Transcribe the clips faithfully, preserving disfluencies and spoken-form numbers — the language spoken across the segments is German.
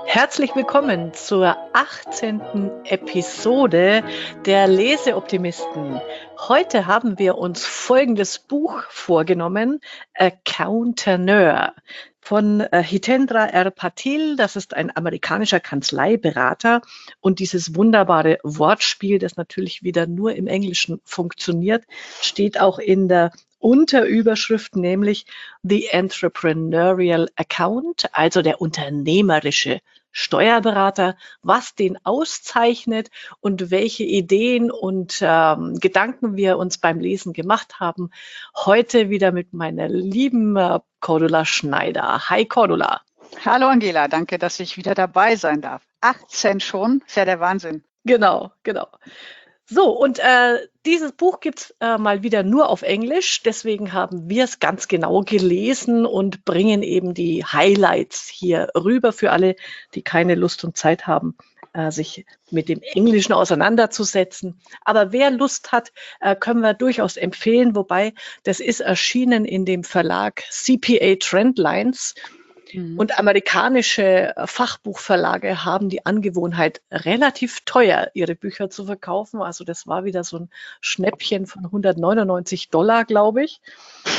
Herzlich willkommen zur achtzehnten Episode der Leseoptimisten. Heute haben wir uns folgendes Buch vorgenommen, Accountaneur von äh, Hitendra R. Patil. Das ist ein amerikanischer Kanzleiberater und dieses wunderbare Wortspiel, das natürlich wieder nur im Englischen funktioniert, steht auch in der Unterüberschrift, nämlich The Entrepreneurial Account, also der unternehmerische Steuerberater, was den auszeichnet und welche Ideen und ähm, Gedanken wir uns beim Lesen gemacht haben. Heute wieder mit meiner lieben äh, Cordula Schneider. Hi Cordula. Hallo Angela, danke, dass ich wieder dabei sein darf. achtzehn schon, ist ja der Wahnsinn. Genau, genau. So, und äh, dieses Buch gibt's äh, mal wieder nur auf Englisch, deswegen haben wir es ganz genau gelesen und bringen eben die Highlights hier rüber für alle, die keine Lust und Zeit haben, äh, sich mit dem Englischen auseinanderzusetzen. Aber wer Lust hat, äh, können wir durchaus empfehlen, wobei das ist erschienen in dem Verlag C P A Trendlines. Und amerikanische Fachbuchverlage haben die Angewohnheit, relativ teuer ihre Bücher zu verkaufen. Also das war wieder so ein Schnäppchen von hundertneunundneunzig Dollar, glaube ich.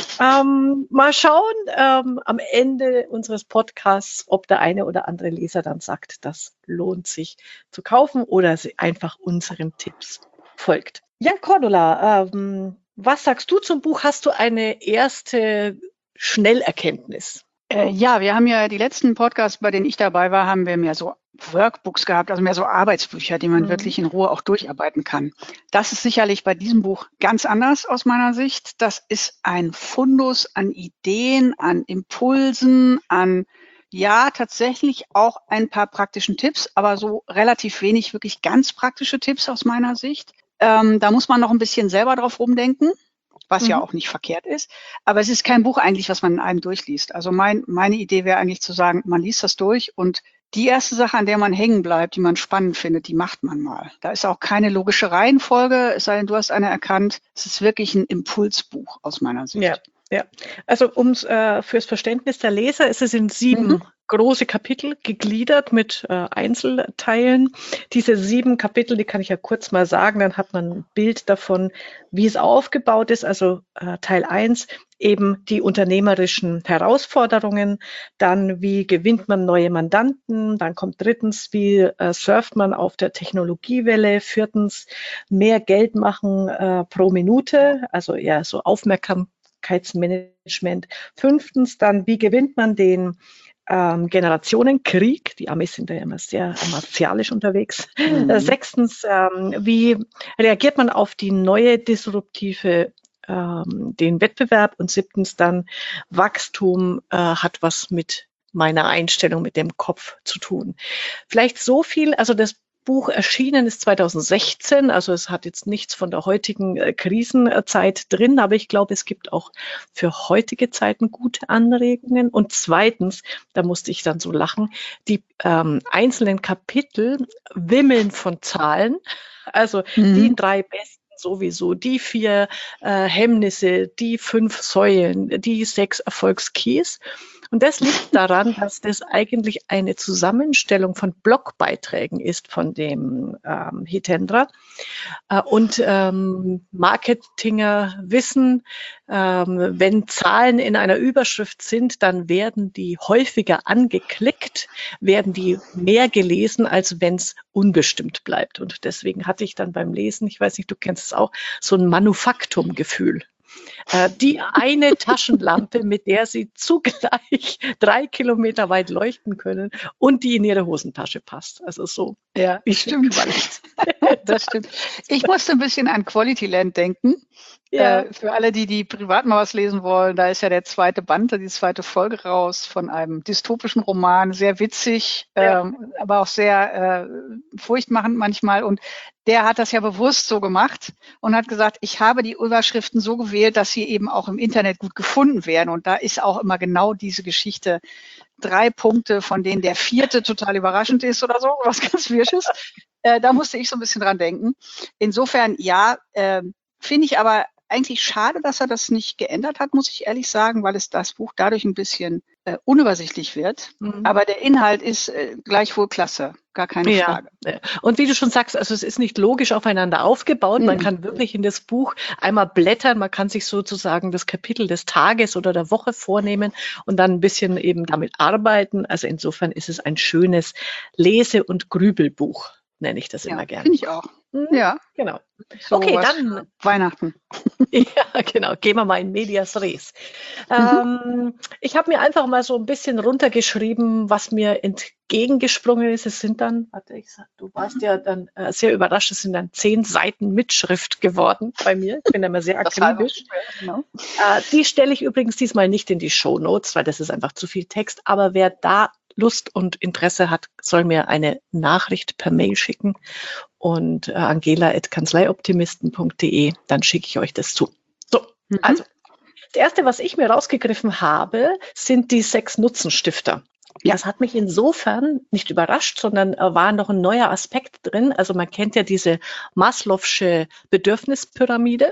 Ähm, mal schauen ähm, am Ende unseres Podcasts, ob der eine oder andere Leser dann sagt, das lohnt sich zu kaufen oder sie einfach unseren Tipps folgt. Ja, Cordula, ähm, was sagst du zum Buch? Hast du eine erste Schnellerkenntnis? Äh, ja, wir haben ja die letzten Podcasts, bei denen ich dabei war, haben wir mehr so Workbooks gehabt, also mehr so Arbeitsbücher, die man mhm. wirklich in Ruhe auch durcharbeiten kann. Das ist sicherlich bei diesem Buch ganz anders aus meiner Sicht. Das ist ein Fundus an Ideen, an Impulsen, an ja, tatsächlich auch ein paar praktischen Tipps, aber so relativ wenig wirklich ganz praktische Tipps aus meiner Sicht. Ähm, da muss man noch ein bisschen selber drauf rumdenken, was mhm. ja auch nicht verkehrt ist. Aber es ist kein Buch eigentlich, was man in einem durchliest. Also mein, meine Idee wäre eigentlich zu sagen, man liest das durch und die erste Sache, an der man hängen bleibt, die man spannend findet, die macht man mal. Da ist auch keine logische Reihenfolge, es sei denn, du hast eine erkannt. Es ist wirklich ein Impulsbuch aus meiner Sicht. Ja, ja. Also ums äh, fürs Verständnis der Leser ist es in sieben mhm. große Kapitel gegliedert mit äh, Einzelteilen. Diese sieben Kapitel, die kann ich ja kurz mal sagen, dann hat man ein Bild davon, wie es aufgebaut ist. Also äh, Teil eins, eben die unternehmerischen Herausforderungen, dann wie gewinnt man neue Mandanten, dann kommt drittens, wie äh, surft man auf der Technologiewelle, viertens, mehr Geld machen äh, pro Minute, also eher so Aufmerksamkeitsmanagement. Fünftens, dann, wie gewinnt man den Ähm, Generationenkrieg, die Amis sind ja immer sehr martialisch unterwegs. Mhm. Äh, sechstens, ähm, wie reagiert man auf die neue disruptive, ähm, den Wettbewerb? Und siebtens dann, Wachstum äh, hat was mit meiner Einstellung, mit dem Kopf zu tun. Vielleicht so viel, also das Buch erschienen ist zweitausendsechzehn, also es hat jetzt nichts von der heutigen äh, Krisenzeit drin, aber ich glaube, es gibt auch für heutige Zeiten gute Anregungen. Und zweitens, da musste ich dann so lachen, die ähm, einzelnen Kapitel wimmeln von Zahlen, also mhm. die drei besten sowieso, die vier äh, Hemmnisse, die fünf Säulen, die sechs Erfolgskeys. Und das liegt daran, dass das eigentlich eine Zusammenstellung von Blogbeiträgen ist von dem ähm, Hitendra. Äh, und ähm, Marketinger wissen, ähm, wenn Zahlen in einer Überschrift sind, dann werden die häufiger angeklickt, werden die mehr gelesen, als wenn es unbestimmt bleibt. Und deswegen hatte ich dann beim Lesen, ich weiß nicht, du kennst es auch, so ein Manufaktumgefühl. Die eine Taschenlampe, mit der sie zugleich drei Kilometer weit leuchten können und die in ihre Hosentasche passt. Also so. Ja, stimmt. Das stimmt. Ich musste ein bisschen an Quality Land denken. Ja. Äh, für alle, die, die privat mal was lesen wollen, da ist ja der zweite Band, die zweite Folge raus von einem dystopischen Roman, sehr witzig, ja. ähm, aber auch sehr äh, furchtmachend manchmal. Und der hat das ja bewusst so gemacht und hat gesagt, ich habe die Überschriften so gewählt, dass sie eben auch im Internet gut gefunden werden. Und da ist auch immer genau diese Geschichte, drei Punkte, von denen der vierte total überraschend ist oder so, was ganz Wirsches. Äh, da musste ich so ein bisschen dran denken. Insofern, ja, äh, finde ich aber eigentlich schade, dass er das nicht geändert hat, muss ich ehrlich sagen, weil es das Buch dadurch ein bisschen äh, unübersichtlich wird. Mhm. Aber der Inhalt ist äh, gleichwohl klasse, gar keine Ja, Frage. ja. Und wie du schon sagst, also es ist nicht logisch aufeinander aufgebaut. Man Mhm. kann wirklich in das Buch einmal blättern, man kann sich sozusagen das Kapitel des Tages oder der Woche vornehmen und dann ein bisschen eben damit arbeiten. Also insofern ist es ein schönes Lese- und Grübelbuch, nenne ich das Ja, immer gerne. finde ich auch. Mhm, Ja, genau. so Okay, was dann für Weihnachten. ja, genau. Gehen wir mal in medias res. Mhm. Ähm, ich habe mir einfach mal so ein bisschen runtergeschrieben, was mir entgegengesprungen ist. Es sind dann, warte, ich sag, du warst ja dann äh, sehr überrascht, es sind dann zehn Seiten Mitschrift geworden bei mir. Ich bin da immer sehr Das halbe akribisch. Schwer, genau. Äh, die stelle ich übrigens diesmal nicht in die Shownotes, weil das ist einfach zu viel Text. Aber wer da Lust und Interesse hat, soll mir eine Nachricht per Mail schicken und äh, angela at kanzleioptimisten punkt de, dann schicke ich euch das zu. So, Mhm. also das Erste, was ich mir rausgegriffen habe, sind die sechs Nutzenstifter. Ja. Das hat mich insofern nicht überrascht, sondern äh, war noch ein neuer Aspekt drin. Also man kennt ja diese Maslow'sche Bedürfnispyramide,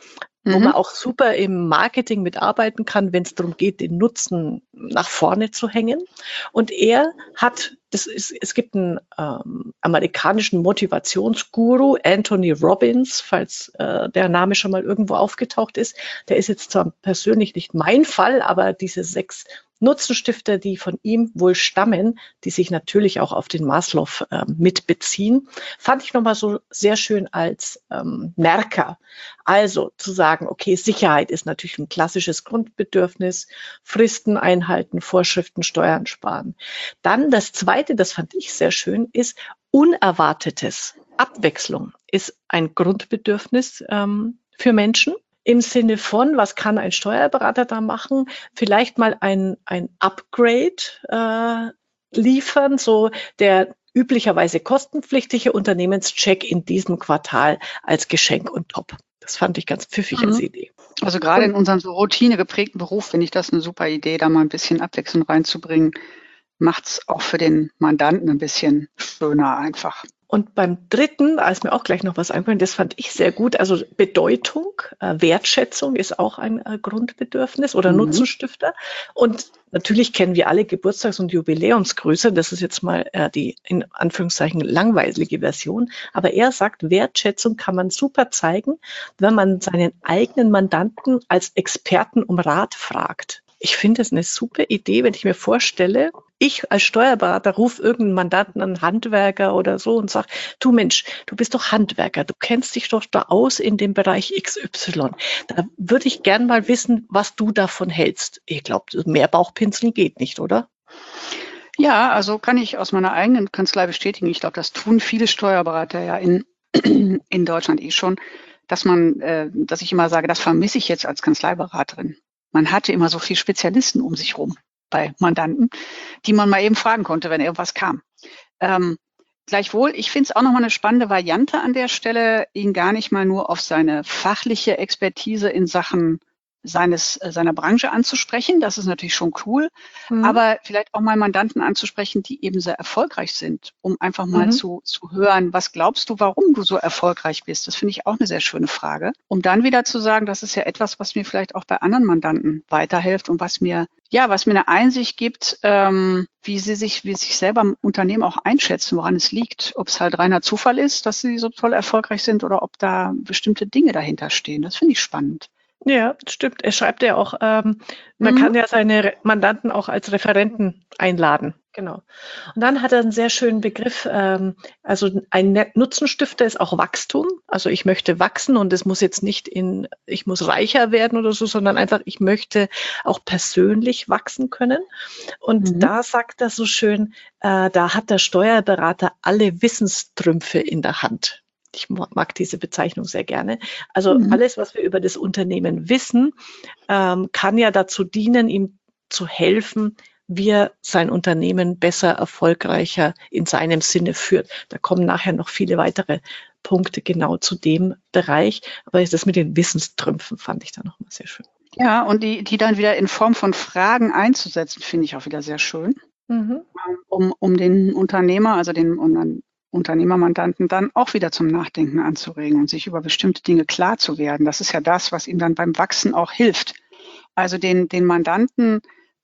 wo Mhm. man auch super im Marketing mitarbeiten kann, wenn es darum geht, den Nutzen nach vorne zu hängen. Und er hat, das ist, es gibt einen ähm, amerikanischen Motivationsguru, Anthony Robbins, falls äh, der Name schon mal irgendwo aufgetaucht ist. Der ist jetzt zwar persönlich nicht mein Fall, aber diese sechs Nutzenstifter, die von ihm wohl stammen, die sich natürlich auch auf den Maslow äh, mitbeziehen, fand ich nochmal so sehr schön als ähm, Merker. Also zu sagen, okay, Sicherheit ist natürlich ein klassisches Grundbedürfnis, Fristen einhalten, Vorschriften, Steuern sparen. Dann das Zweite, das fand ich sehr schön, ist Unerwartetes. Abwechslung ist ein Grundbedürfnis ähm, für Menschen. Im Sinne von, was kann ein Steuerberater da machen? Vielleicht mal ein, ein Upgrade äh, liefern, so der üblicherweise kostenpflichtige Unternehmenscheck in diesem Quartal als Geschenk und top. Das fand ich ganz pfiffig Mhm. als Idee. Also gerade Und- in unserem so routinegeprägten Beruf finde ich das eine super Idee, da mal ein bisschen Abwechslung reinzubringen. Macht's auch für den Mandanten ein bisschen schöner einfach. Und beim dritten, da ist mir auch gleich noch was eingefallen, das fand ich sehr gut. Also Bedeutung, äh, Wertschätzung ist auch ein äh, Grundbedürfnis oder Mhm. Nutzenstifter. Und natürlich kennen wir alle Geburtstags- und Jubiläumsgrüße. Das ist jetzt mal äh, die in Anführungszeichen langweilige Version. Aber er sagt, Wertschätzung kann man super zeigen, wenn man seinen eigenen Mandanten als Experten um Rat fragt. Ich finde es eine super Idee, wenn ich mir vorstelle, ich als Steuerberater rufe irgendeinen Mandanten, einen Handwerker oder so und sage, du Mensch, du bist doch Handwerker, du kennst dich doch da aus in dem Bereich X Y. Da würde ich gern mal wissen, was du davon hältst. Ich glaube, mehr Bauchpinseln geht nicht, oder? Ja, also kann ich aus meiner eigenen Kanzlei bestätigen. Ich glaube, das tun viele Steuerberater ja in, in Deutschland eh schon, dass man, äh, dass ich immer sage, das vermisse ich jetzt als Kanzleiberaterin. Man hatte immer so viele Spezialisten um sich rum bei Mandanten, die man mal eben fragen konnte, wenn irgendwas kam. Ähm, gleichwohl, ich finde es auch nochmal eine spannende Variante an der Stelle, ihn gar nicht mal nur auf seine fachliche Expertise in Sachen seines, äh, seiner Branche anzusprechen. Das ist natürlich schon cool. Mhm. Aber vielleicht auch mal Mandanten anzusprechen, die eben sehr erfolgreich sind, um einfach mal Mhm. zu, zu hören, was glaubst du, warum du so erfolgreich bist? Das finde ich auch eine sehr schöne Frage. Um dann wieder zu sagen, das ist ja etwas, was mir vielleicht auch bei anderen Mandanten weiterhilft und was mir, ja, was mir eine Einsicht gibt, ähm, wie sie sich, wie sie sich selber im Unternehmen auch einschätzen, woran es liegt. Ob es halt reiner Zufall ist, dass sie so toll erfolgreich sind oder ob da bestimmte Dinge dahinter stehen. Das finde ich spannend. Ja, stimmt. Er schreibt ja auch, ähm, man Mhm. kann ja seine Re- Mandanten auch als Referenten einladen. Genau. Und dann hat er einen sehr schönen Begriff. Ähm, also ein Ne- Nutzenstifter ist auch Wachstum. Also ich möchte wachsen und es muss jetzt nicht in, ich muss reicher werden oder so, sondern einfach, ich möchte auch persönlich wachsen können. Und Mhm. da sagt er so schön, äh, da hat der Steuerberater alle Wissenstrümpfe in der Hand. Ich mo- mag diese Bezeichnung sehr gerne. Also Mhm. alles, was wir über das Unternehmen wissen, ähm, kann ja dazu dienen, ihm zu helfen, wie er sein Unternehmen besser, erfolgreicher in seinem Sinne führt. Da kommen nachher noch viele weitere Punkte genau zu dem Bereich. Aber das mit den Wissenstrümpfen fand ich da nochmal sehr schön. Ja, und die, die dann wieder in Form von Fragen einzusetzen, finde ich auch wieder sehr schön, Mhm. um, um den Unternehmer, also den Un- Unternehmermandanten dann auch wieder zum Nachdenken anzuregen und sich über bestimmte Dinge klar zu werden. Das ist ja das, was ihm dann beim Wachsen auch hilft. Also den, den Mandanten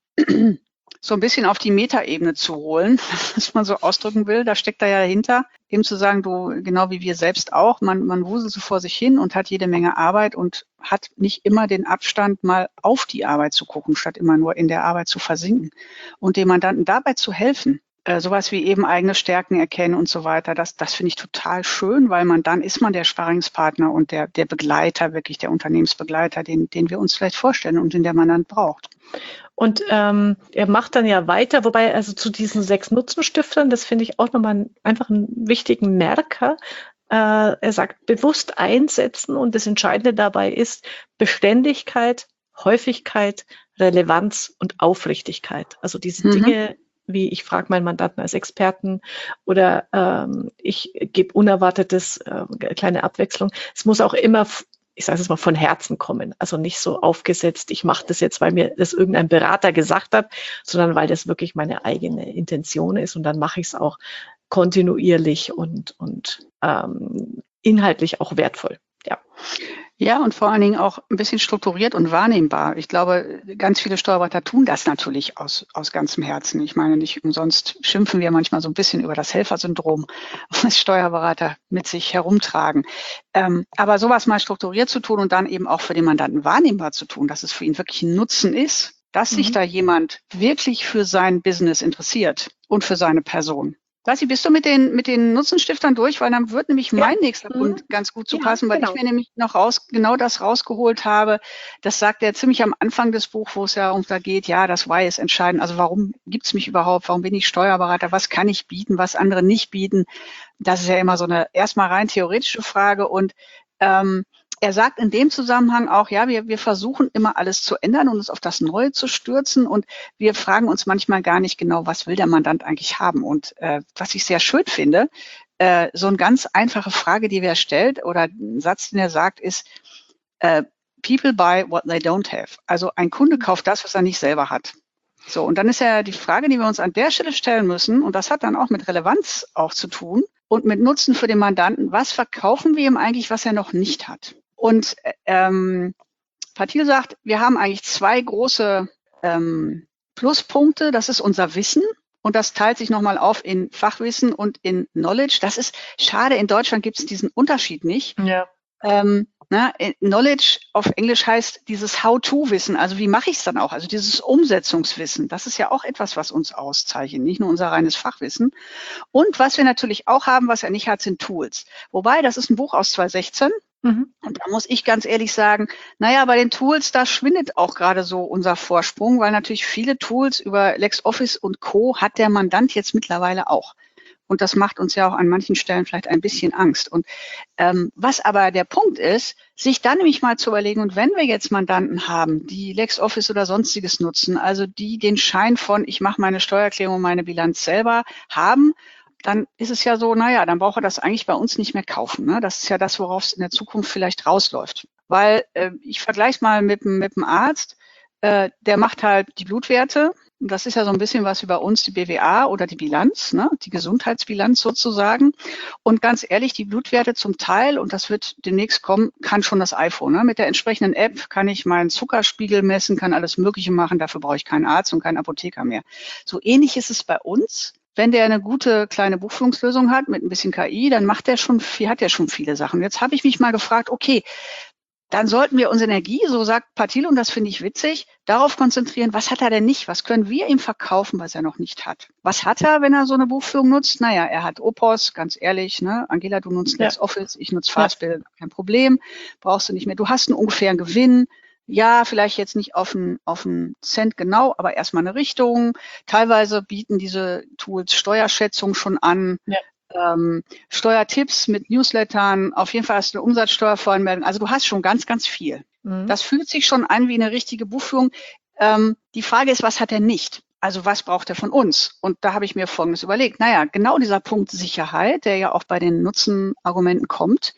so ein bisschen auf die Metaebene zu holen, was man so ausdrücken will, da steckt da ja dahinter, eben zu sagen, du, genau wie wir selbst auch, man, man wuselt so vor sich hin und hat jede Menge Arbeit und hat nicht immer den Abstand, mal auf die Arbeit zu gucken, statt immer nur in der Arbeit zu versinken. Und dem Mandanten dabei zu helfen, äh, sowas wie eben eigene Stärken erkennen und so weiter, das, das finde ich total schön, weil man dann ist man der Sparringspartner und der, der Begleiter, wirklich der Unternehmensbegleiter, den, den wir uns vielleicht vorstellen und den der Mandant braucht. Und ähm, er macht dann ja weiter, wobei also zu diesen sechs Nutzenstiftern, das finde ich auch nochmal einfach einen wichtigen Merker. Äh, er sagt, bewusst einsetzen und das Entscheidende dabei ist Beständigkeit, Häufigkeit, Relevanz und Aufrichtigkeit. Also diese Mhm. Dinge, wie ich frage meinen Mandanten als Experten oder ähm, ich gebe unerwartetes, äh, kleine Abwechslung. Es muss auch immer, ich sage es mal, von Herzen kommen. Also nicht so aufgesetzt, ich mache das jetzt, weil mir das irgendein Berater gesagt hat, sondern weil das wirklich meine eigene Intention ist. Und dann mache ich es auch kontinuierlich und, und ähm, inhaltlich auch wertvoll. Ja. Ja, und vor allen Dingen auch ein bisschen strukturiert und wahrnehmbar. Ich glaube, ganz viele Steuerberater tun das natürlich aus, aus ganzem Herzen. Ich meine, nicht umsonst schimpfen wir manchmal so ein bisschen über das Helfersyndrom, was Steuerberater mit sich herumtragen. Ähm, aber sowas mal strukturiert zu tun und dann eben auch für den Mandanten wahrnehmbar zu tun, dass es für ihn wirklich ein Nutzen ist, dass sich Mhm. da jemand wirklich für sein Business interessiert und für seine Person. Lassi, bist du mit den, mit den Nutzenstiftern durch? Weil dann wird nämlich mein Ja. nächster Mhm. Punkt ganz gut zu Ja, passen, weil genau. ich mir nämlich noch raus, genau das rausgeholt habe. Das sagt er ziemlich am Anfang des Buchs, wo es ja um da geht, ja, das Why ist entscheidend. Also warum gibt's mich überhaupt? Warum bin ich Steuerberater? Was kann ich bieten, was andere nicht bieten? Das ist ja immer so eine erstmal rein theoretische Frage. Und ähm, er sagt in dem Zusammenhang auch, ja, wir, wir versuchen immer alles zu ändern und uns auf das Neue zu stürzen. Und wir fragen uns manchmal gar nicht genau, was will der Mandant eigentlich haben. Und äh, was ich sehr schön finde, äh, so eine ganz einfache Frage, die er stellt oder ein Satz, den er sagt, ist, äh, people buy what they don't have. Also ein Kunde kauft das, was er nicht selber hat. So, und dann ist ja die Frage, die wir uns an der Stelle stellen müssen, und das hat dann auch mit Relevanz auch zu tun und mit Nutzen für den Mandanten, was verkaufen wir ihm eigentlich, was er noch nicht hat? Und ähm, Patil sagt, wir haben eigentlich zwei große ähm, Pluspunkte. Das ist unser Wissen und das teilt sich nochmal auf in Fachwissen und in Knowledge. Das ist schade, in Deutschland gibt es diesen Unterschied nicht. Ja. Ähm, na, Knowledge auf Englisch heißt dieses How-to-Wissen, also wie mache ich es dann auch, also dieses Umsetzungswissen, das ist ja auch etwas, was uns auszeichnet, nicht nur unser reines Fachwissen. Und was wir natürlich auch haben, was er nicht hat, sind Tools. Wobei, das ist ein Buch aus zwanzig sechzehn. Mhm. Und da muss ich ganz ehrlich sagen, naja, bei den Tools, da schwindet auch gerade so unser Vorsprung, weil natürlich viele Tools über LexOffice und Co. hat der Mandant jetzt mittlerweile auch. Und das macht uns ja auch an manchen Stellen vielleicht ein bisschen Angst. Und ähm, was aber der Punkt ist, sich dann nämlich mal zu überlegen, und wenn wir jetzt Mandanten haben, die LexOffice oder sonstiges nutzen, also die den Schein von, ich mache meine Steuererklärung und meine Bilanz selber haben, dann ist es ja so, naja, dann braucht er das eigentlich bei uns nicht mehr kaufen. Ne? Das ist ja das, worauf es in der Zukunft vielleicht rausläuft. Weil äh, ich vergleiche es mal mit, mit dem Arzt, äh, der macht halt die Blutwerte. Und das ist ja so ein bisschen was wie bei uns die B W A oder die Bilanz, ne? Die Gesundheitsbilanz sozusagen. Und ganz ehrlich, die Blutwerte zum Teil, und das wird demnächst kommen, kann schon das iPhone. Ne? Mit der entsprechenden App kann ich meinen Zuckerspiegel messen, kann alles Mögliche machen. Dafür brauche ich keinen Arzt und keinen Apotheker mehr. So ähnlich ist es bei uns. Wenn der eine gute kleine Buchführungslösung hat mit ein bisschen K I, dann macht der schon viel, hat der schon viele Sachen. Jetzt habe ich mich mal gefragt, okay, dann sollten wir unsere Energie, so sagt Patil, und das finde ich witzig, darauf konzentrieren, was hat er denn nicht? Was können wir ihm verkaufen, was er noch nicht hat? Was hat er, wenn er so eine Buchführung nutzt? Naja, er hat Opos, ganz ehrlich, ne? Angela, du nutzt ja. LexOffice, ich nutze Fastbill, kein Problem, brauchst du nicht mehr. Du hast einen ungefähren Gewinn. Ja, vielleicht jetzt nicht auf einen, auf einen Cent genau, aber erstmal eine Richtung. Teilweise bieten diese Tools Steuerschätzung schon an. Ja. Ähm, Steuertipps mit Newslettern, auf jeden Fall hast du eine Umsatzsteuervoranmeldung. Also du hast schon ganz, ganz viel. Mhm. Das fühlt sich schon an wie eine richtige Buchführung. Ähm, die Frage ist, was hat er nicht? Also was braucht er von uns? Und da habe ich mir Folgendes überlegt. Naja, genau dieser Punkt Sicherheit, der ja auch bei den Nutzenargumenten kommt,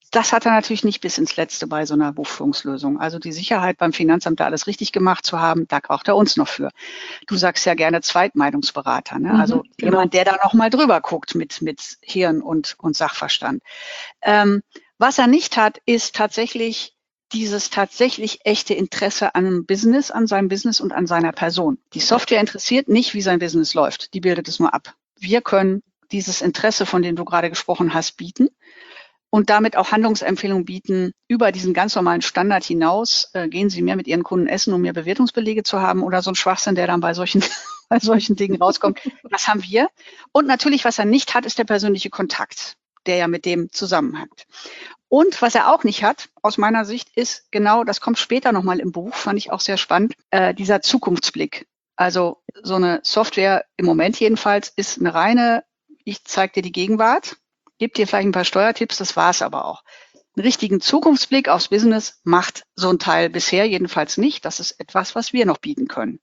Das hat er natürlich nicht bis ins Letzte bei so einer Buchführungslösung. Also die Sicherheit beim Finanzamt, da alles richtig gemacht zu haben, da braucht er uns noch für. Du sagst ja gerne Zweitmeinungsberater, ne? Also Mhm, genau. jemand, der da noch mal drüber guckt mit, mit Hirn und, und Sachverstand. Ähm, was er nicht hat, ist tatsächlich dieses tatsächlich echte Interesse an einem Business, an seinem Business und an seiner Person. Die Software interessiert nicht, wie sein Business läuft. Die bildet es nur ab. Wir können dieses Interesse, von dem du gerade gesprochen hast, bieten und damit auch Handlungsempfehlungen bieten über diesen ganz normalen Standard hinaus. Äh, gehen Sie mehr mit Ihren Kunden essen, um mehr Bewertungsbelege zu haben oder so ein Schwachsinn, der dann bei solchen, bei solchen Dingen rauskommt. Das haben wir. Und natürlich, was er nicht hat, ist der persönliche Kontakt, der ja mit dem zusammenhängt. Und was er auch nicht hat, aus meiner Sicht, ist genau, das kommt später nochmal im Buch, fand ich auch sehr spannend, äh, dieser Zukunftsblick. Also so eine Software, im Moment jedenfalls, ist eine reine, ich zeige dir die Gegenwart, gebe dir vielleicht ein paar Steuertipps, das war's aber auch. Einen richtigen Zukunftsblick aufs Business macht so ein Teil bisher jedenfalls nicht. Das ist etwas, was wir noch bieten können.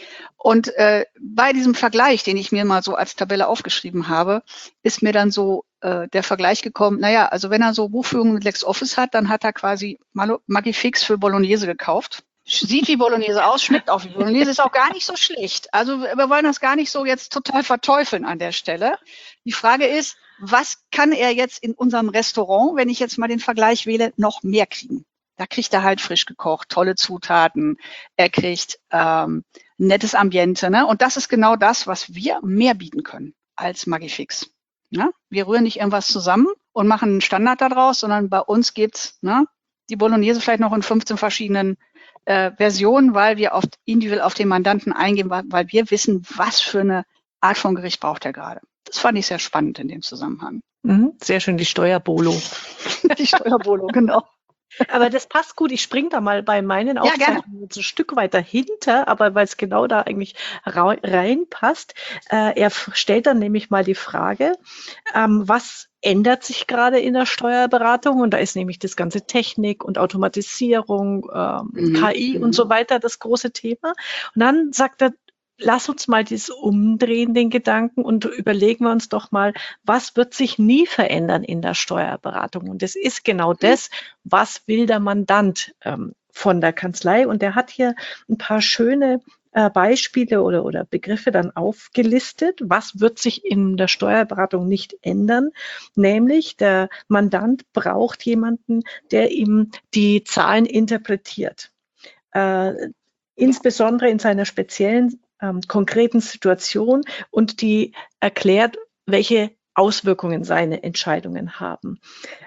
Und äh, bei diesem Vergleich, den ich mir mal so als Tabelle aufgeschrieben habe, ist mir dann so äh, der Vergleich gekommen, naja, also wenn er so Buchführung mit LexOffice hat, dann hat er quasi Magifix für Bolognese gekauft. Sieht wie Bolognese aus, schmeckt auch wie Bolognese, ist auch gar nicht so schlecht. Also wir wollen das gar nicht so jetzt total verteufeln an der Stelle. Die Frage ist, was kann er jetzt in unserem Restaurant, wenn ich jetzt mal den Vergleich wähle, noch mehr kriegen? Da kriegt er halt frisch gekocht, tolle Zutaten, er kriegt ähm, nettes Ambiente, ne? Und das ist genau das, was wir mehr bieten können als Magifix. Ne? Wir rühren nicht irgendwas zusammen und machen einen Standard daraus, sondern bei uns gibt's ne, die Bolognese vielleicht noch in fünfzehn verschiedenen äh, Versionen, weil wir oft individuell auf den Mandanten eingehen, weil, weil wir wissen, was für eine Art von Gericht braucht er gerade. Das fand ich sehr spannend in dem Zusammenhang. Mhm, sehr schön, die Steuerbolo. Die Steuerbolo, genau. Aber das passt gut. Ich springe da mal bei meinen Ja, Aufzeichnungen so ein Stück weiter hinter, aber weil es genau da eigentlich ra- reinpasst. Äh, er f- stellt dann nämlich mal die Frage, ähm, was ändert sich gerade in der Steuerberatung? Und da ist nämlich das ganze Technik und Automatisierung, ähm, Mhm. K I und so weiter das große Thema. Und dann sagt er, lass uns mal das umdrehen, den Gedanken, und überlegen wir uns doch mal, was wird sich nie verändern in der Steuerberatung? Und das ist genau das, was will der Mandant ähm, von der Kanzlei? Und er hat hier ein paar schöne äh, Beispiele oder, oder Begriffe dann aufgelistet. Was wird sich in der Steuerberatung nicht ändern? Nämlich der Mandant braucht jemanden, der ihm die Zahlen interpretiert. Äh, insbesondere in seiner speziellen ähm, konkreten Situation und die erklärt, welche Auswirkungen seine Entscheidungen haben.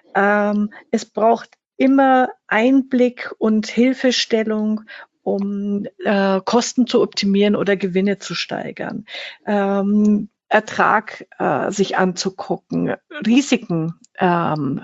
Ähm, es braucht immer Einblick und Hilfestellung, um äh, Kosten zu optimieren oder Gewinne zu steigern. Ähm, Ertrag äh, sich anzugucken, Risiken ähm,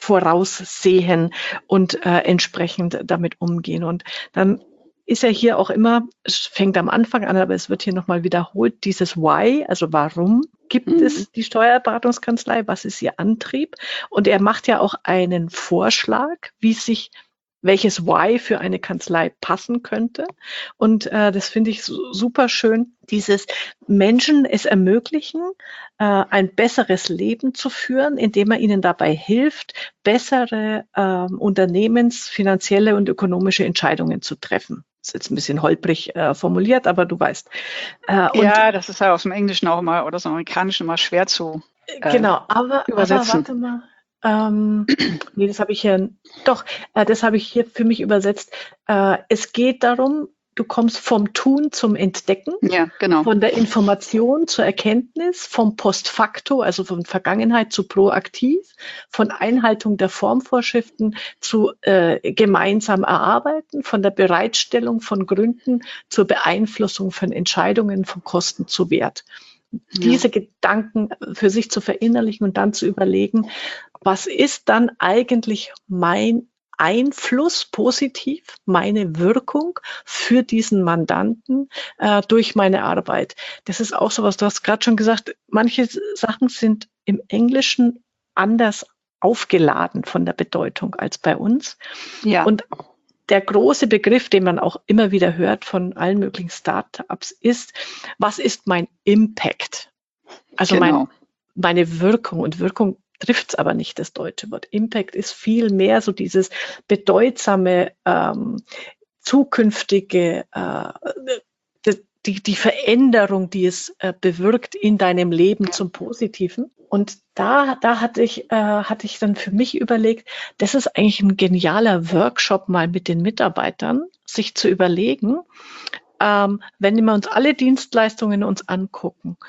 voraussehen und äh, entsprechend damit umgehen. Und dann ist ja hier auch immer, es fängt am Anfang an, aber es wird hier nochmal wiederholt, dieses Why, also warum gibt Mhm. es die Steuerberatungskanzlei, was ist ihr Antrieb? Und er macht ja auch einen Vorschlag, wie sich welches Why für eine Kanzlei passen könnte. Und äh, das finde ich su- super schön, dieses Menschen es ermöglichen, äh, ein besseres Leben zu führen, indem er ihnen dabei hilft, bessere ähm, Unternehmens-, finanzielle und ökonomische Entscheidungen zu treffen. Das ist jetzt ein bisschen holprig äh, formuliert, aber du weißt. Äh, und Ja, das ist ja aus dem Englischen auch immer oder aus dem Amerikanischen immer schwer zu äh, genau, aber, aber übersetzen. warte mal. Ähm, nee, das habe ich hier, doch, äh, das habe ich hier für mich übersetzt. Äh, es geht darum, du kommst vom Tun zum Entdecken, Ja, genau. von der Information zur Erkenntnis, vom Postfakto, also von Vergangenheit zu proaktiv, von Einhaltung der Formvorschriften zu äh, gemeinsam erarbeiten, von der Bereitstellung von Gründen zur Beeinflussung von Entscheidungen, von Kosten zu Wert. Diese Gedanken für sich zu verinnerlichen und dann zu überlegen, was ist dann eigentlich mein Einfluss positiv, meine Wirkung für diesen Mandanten äh, durch meine Arbeit. Das ist auch sowas, du hast gerade schon gesagt, manche Sachen sind im Englischen anders aufgeladen von der Bedeutung als bei uns. Ja. Und der große Begriff, den man auch immer wieder hört von allen möglichen Startups, ist, was ist mein Impact? Also Genau. mein, meine Wirkung. Und Wirkung trifft es aber nicht, das deutsche Wort. Impact ist viel mehr so dieses bedeutsame, ähm, zukünftige, äh, die, die Veränderung, die es äh, bewirkt in deinem Leben zum Positiven. Und da, da hatte ich, äh, hatte ich dann für mich überlegt, das ist eigentlich ein genialer Workshop mal mit den Mitarbeitern, sich zu überlegen, ähm, wenn wir uns alle Dienstleistungen uns angucken,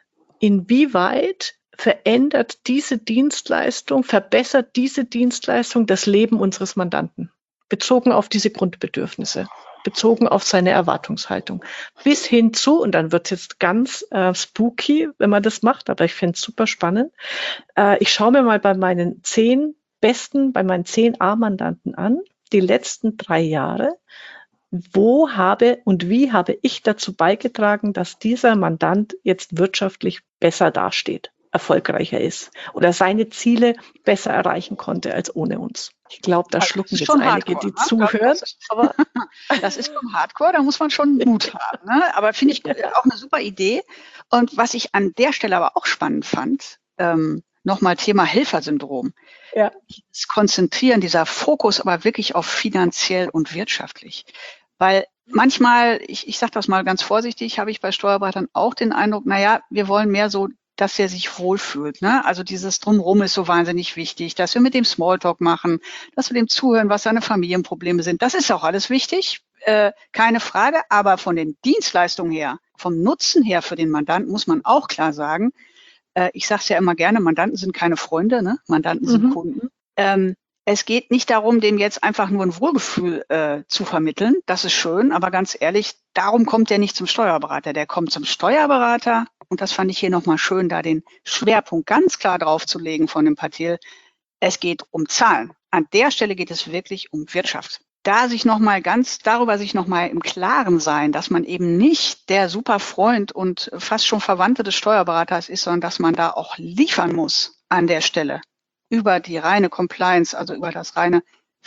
inwieweit verändert diese Dienstleistung, verbessert diese Dienstleistung das Leben unseres Mandanten, bezogen auf diese Grundbedürfnisse, bezogen auf seine Erwartungshaltung, bis hin zu, und dann wird es jetzt ganz äh, spooky, wenn man das macht, aber ich finde es super spannend, äh, ich schaue mir mal bei meinen zehn besten, bei meinen zehn A-Mandanten an, die letzten drei Jahre, wo habe und wie habe ich dazu beigetragen, dass dieser Mandant jetzt wirtschaftlich besser dasteht, erfolgreicher ist oder seine Ziele besser erreichen konnte als ohne uns. Ich glaube, da Also schlucken das ist jetzt schon einige, Hardcore, die ne? zuhören. Das ist, Aber das ist schon Hardcore, da muss man schon Mut haben. Ne? Aber finde ich äh, auch eine super Idee. Und was ich an der Stelle aber auch spannend fand, ähm, nochmal Thema Helfersyndrom. ja, Das Konzentrieren, dieser Fokus aber wirklich auf finanziell und wirtschaftlich. Weil manchmal, ich, ich sage das mal ganz vorsichtig, habe ich bei Steuerberatern auch den Eindruck, naja, wir wollen mehr so, dass er sich wohlfühlt. Ne? Also dieses Drumherum ist so wahnsinnig wichtig, dass wir mit dem Smalltalk machen, dass wir dem zuhören, was seine Familienprobleme sind. Das ist auch alles wichtig, äh, keine Frage. Aber von den Dienstleistungen her, vom Nutzen her für den Mandanten muss man auch klar sagen, äh, ich sage es ja immer gerne, Mandanten sind keine Freunde, ne? Mandanten sind mhm. Kunden. Ähm, es geht nicht darum, dem jetzt einfach nur ein Wohlgefühl äh, zu vermitteln. Das ist schön, aber ganz ehrlich, darum kommt der nicht zum Steuerberater. Der kommt zum Steuerberater, und das fand ich hier nochmal schön, da den Schwerpunkt ganz klar drauf zu legen von dem Patil. Es geht um Zahlen. An der Stelle geht es wirklich um Wirtschaft. Da sich nochmal ganz, darüber sich nochmal im Klaren sein, dass man eben nicht der super Freund und fast schon Verwandte des Steuerberaters ist, sondern dass man da auch liefern muss an der Stelle über die reine Compliance, also über das reine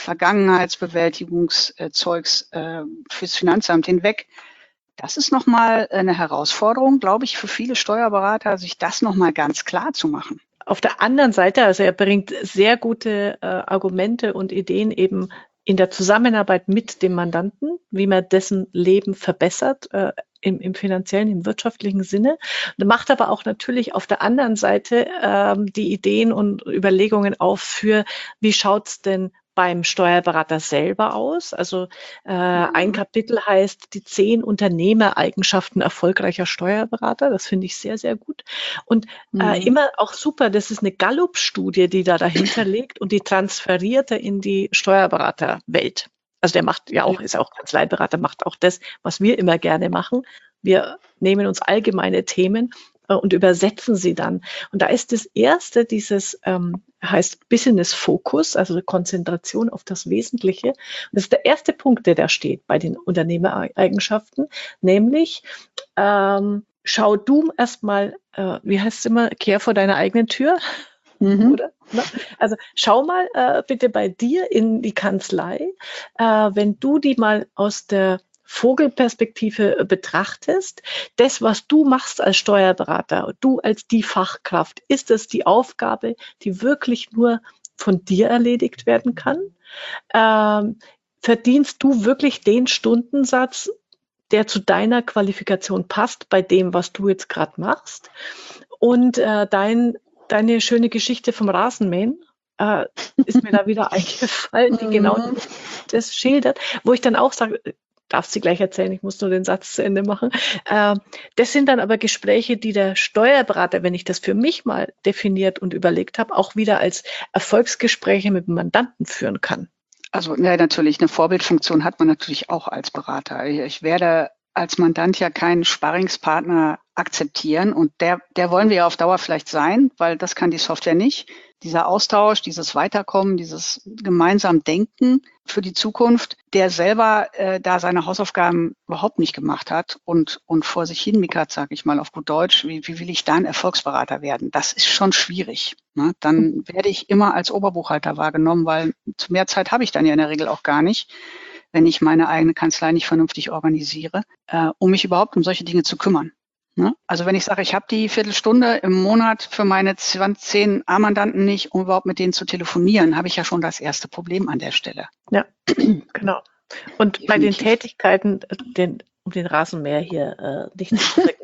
Vergangenheitsbewältigungszeugs äh, fürs Finanzamt hinweg. Das ist nochmal eine Herausforderung, glaube ich, für viele Steuerberater, sich das nochmal ganz klar zu machen. Auf der anderen Seite, also er bringt sehr gute äh, Argumente und Ideen eben in der Zusammenarbeit mit dem Mandanten, wie man dessen Leben verbessert, äh, im, im finanziellen, im wirtschaftlichen Sinne. Und macht aber auch natürlich auf der anderen Seite ähm, die Ideen und Überlegungen auf für, wie schaut's denn beim Steuerberater selber aus? Also äh, mhm. ein Kapitel heißt die zehn Unternehmereigenschaften erfolgreicher Steuerberater. Das finde ich sehr, sehr gut. Und mhm. äh, immer auch super, das ist eine Gallup-Studie, die da dahinter liegt und die transferiert er in die Steuerberaterwelt. Also der macht ja auch, ist auch Kanzleiberater, macht auch das, was wir immer gerne machen. Wir nehmen uns allgemeine Themen äh, und übersetzen sie dann. Und da ist das erste, dieses ähm, heißt Business Focus, also Konzentration auf das Wesentliche. Und das ist der erste Punkt, der da steht bei den Unternehmereigenschaften, nämlich ähm, schau du erstmal, äh, wie heißt es immer, kehr vor deiner eigenen Tür. Mhm. Oder? Also schau mal äh, bitte bei dir in die Kanzlei, äh, wenn du die mal aus der Vogelperspektive betrachtest, das, was du machst als Steuerberater, du als die Fachkraft, ist es die Aufgabe, die wirklich nur von dir erledigt werden kann? Ähm, verdienst du wirklich den Stundensatz, der zu deiner Qualifikation passt, bei dem, was du jetzt gerade machst? Und äh, dein Deine schöne Geschichte vom Rasenmähen äh, ist mir da wieder eingefallen, die genau das schildert, wo ich dann auch sage, darf sie gleich erzählen, ich muss nur den Satz zu Ende machen. Äh, das sind dann aber Gespräche, die der Steuerberater, wenn ich das für mich mal definiert und überlegt habe, auch wieder als Erfolgsgespräche mit dem Mandanten führen kann. Also ja, natürlich, eine Vorbildfunktion hat man natürlich auch als Berater. Ich werde als Mandant ja keinen Sparringspartner akzeptieren und der, der wollen wir ja auf Dauer vielleicht sein, weil das kann die Software nicht. Dieser Austausch, dieses Weiterkommen, dieses gemeinsam Denken für die Zukunft, der selber äh, da seine Hausaufgaben überhaupt nicht gemacht hat und, und vor sich hin mickert, sage ich mal auf gut Deutsch, wie, wie will ich da ein Erfolgsberater werden? Das ist schon schwierig. Ne? Dann werde ich immer als Oberbuchhalter wahrgenommen, weil zu mehr Zeit habe ich dann ja in der Regel auch gar nicht, wenn ich meine eigene Kanzlei nicht vernünftig organisiere, äh, um mich überhaupt um solche Dinge zu kümmern. Ne? Also wenn ich sage, ich habe die Viertelstunde im Monat für meine zehn A-Mandanten nicht, um überhaupt mit denen zu telefonieren, habe ich ja schon das erste Problem an der Stelle. Ja, genau. Und bei den Tätigkeiten, den, um den Rasenmäher hier äh, nicht zu drücken.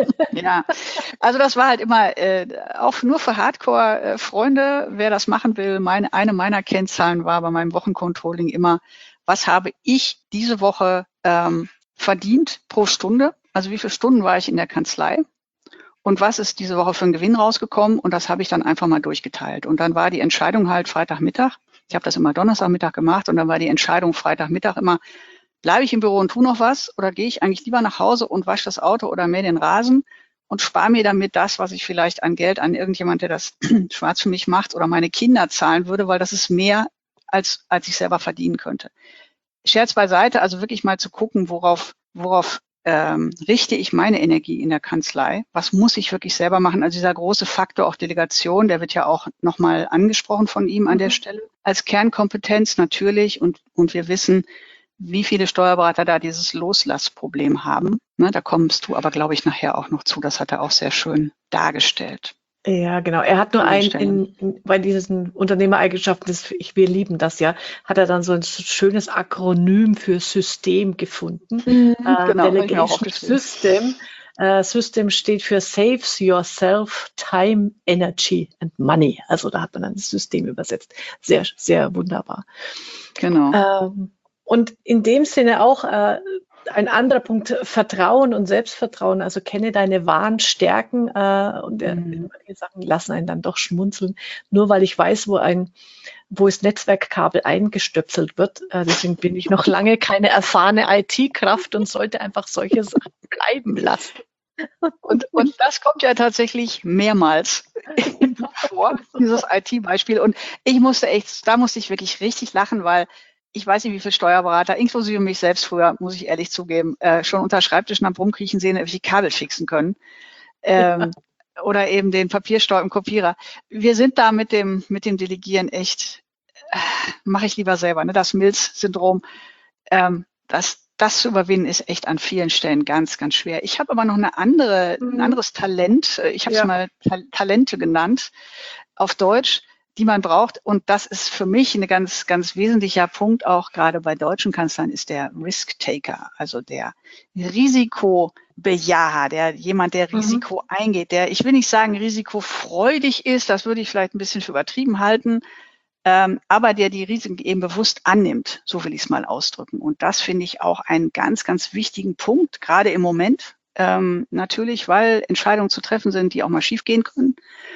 Ja, also das war halt immer äh, auch nur für Hardcore-Freunde, wer das machen will. Meine, eine meiner Kennzahlen war bei meinem Wochencontrolling immer, was habe ich diese Woche ähm, verdient pro Stunde? Also wie viele Stunden war ich in der Kanzlei? Und was ist diese Woche für ein Gewinn rausgekommen? Und das habe ich dann einfach mal durchgeteilt. Und dann war die Entscheidung halt Freitagmittag. Ich habe das immer Donnerstagmittag gemacht und dann war die Entscheidung Freitagmittag immer, bleibe ich im Büro und tu noch was oder gehe ich eigentlich lieber nach Hause und wasche das Auto oder mähe den Rasen und spare mir damit das, was ich vielleicht an Geld an irgendjemand, der das schwarz für mich macht oder meine Kinder zahlen würde, weil das ist mehr, als, als ich selber verdienen könnte. Scherz beiseite, also wirklich mal zu gucken, worauf, worauf ähm, richte ich meine Energie in der Kanzlei? Was muss ich wirklich selber machen? Also dieser große Faktor auch Delegation, der wird ja auch nochmal angesprochen von ihm an der Stelle. Als Kernkompetenz natürlich und, und wir wissen, wie viele Steuerberater da dieses Loslassproblem haben. Ne, da kommst du aber, glaube ich, nachher auch noch zu. Das hat er auch sehr schön dargestellt. Ja, genau. Er hat nur ein, in, in, bei diesen Unternehmereigenschaften, das, ich, wir lieben das ja, hat er dann so ein schönes Akronym für System gefunden. Mhm, äh, genau, Delegation System. Äh, System steht für Saves Yourself Time, Energy and Money. Also da hat man dann das System übersetzt. Sehr, sehr wunderbar. Genau. Ähm, und in dem Sinne auch äh, ein anderer Punkt, Vertrauen und Selbstvertrauen, also kenne deine wahren Stärken äh, und äh, Mhm. manche Sachen lassen einen dann doch schmunzeln, nur weil ich weiß, wo ein wo das Netzwerkkabel eingestöpselt wird. Äh, deswegen bin ich noch lange keine erfahrene I T-Kraft und sollte einfach solche Sachen bleiben lassen. Und, und das kommt ja tatsächlich mehrmals im Buch vor, dieses I T-Beispiel. Und ich musste echt, da musste ich wirklich richtig lachen, weil ich weiß nicht, wie viele Steuerberater, inklusive mich selbst früher, muss ich ehrlich zugeben, äh, schon unter Schreibtischen am Rumkriechen sehen, wie die Kabel fixen können. Ähm, ja. Oder eben den Papierstau im Kopierer. Wir sind da mit dem, mit dem Delegieren echt, äh, mache ich lieber selber, ne? Das Milz-Syndrom, ähm, das, das zu überwinden, ist echt an vielen Stellen ganz, ganz schwer. Ich habe aber noch eine andere, mhm. ein anderes Talent. Ich habe es ja. mal Ta- Talente genannt auf Deutsch, die man braucht. Und das ist für mich ein ganz, ganz wesentlicher Punkt, auch gerade bei deutschen Kanzlern, ist der Risk-Taker, also der Risikobejaher, der jemand, der Risiko mhm. eingeht, der, ich will nicht sagen, risikofreudig ist, das würde ich vielleicht ein bisschen für übertrieben halten, ähm, aber der die Risiken eben bewusst annimmt, so will ich es mal ausdrücken. Und das finde ich auch einen ganz, ganz wichtigen Punkt, gerade im Moment, ähm, natürlich, weil Entscheidungen zu treffen sind, die auch mal schiefgehen können.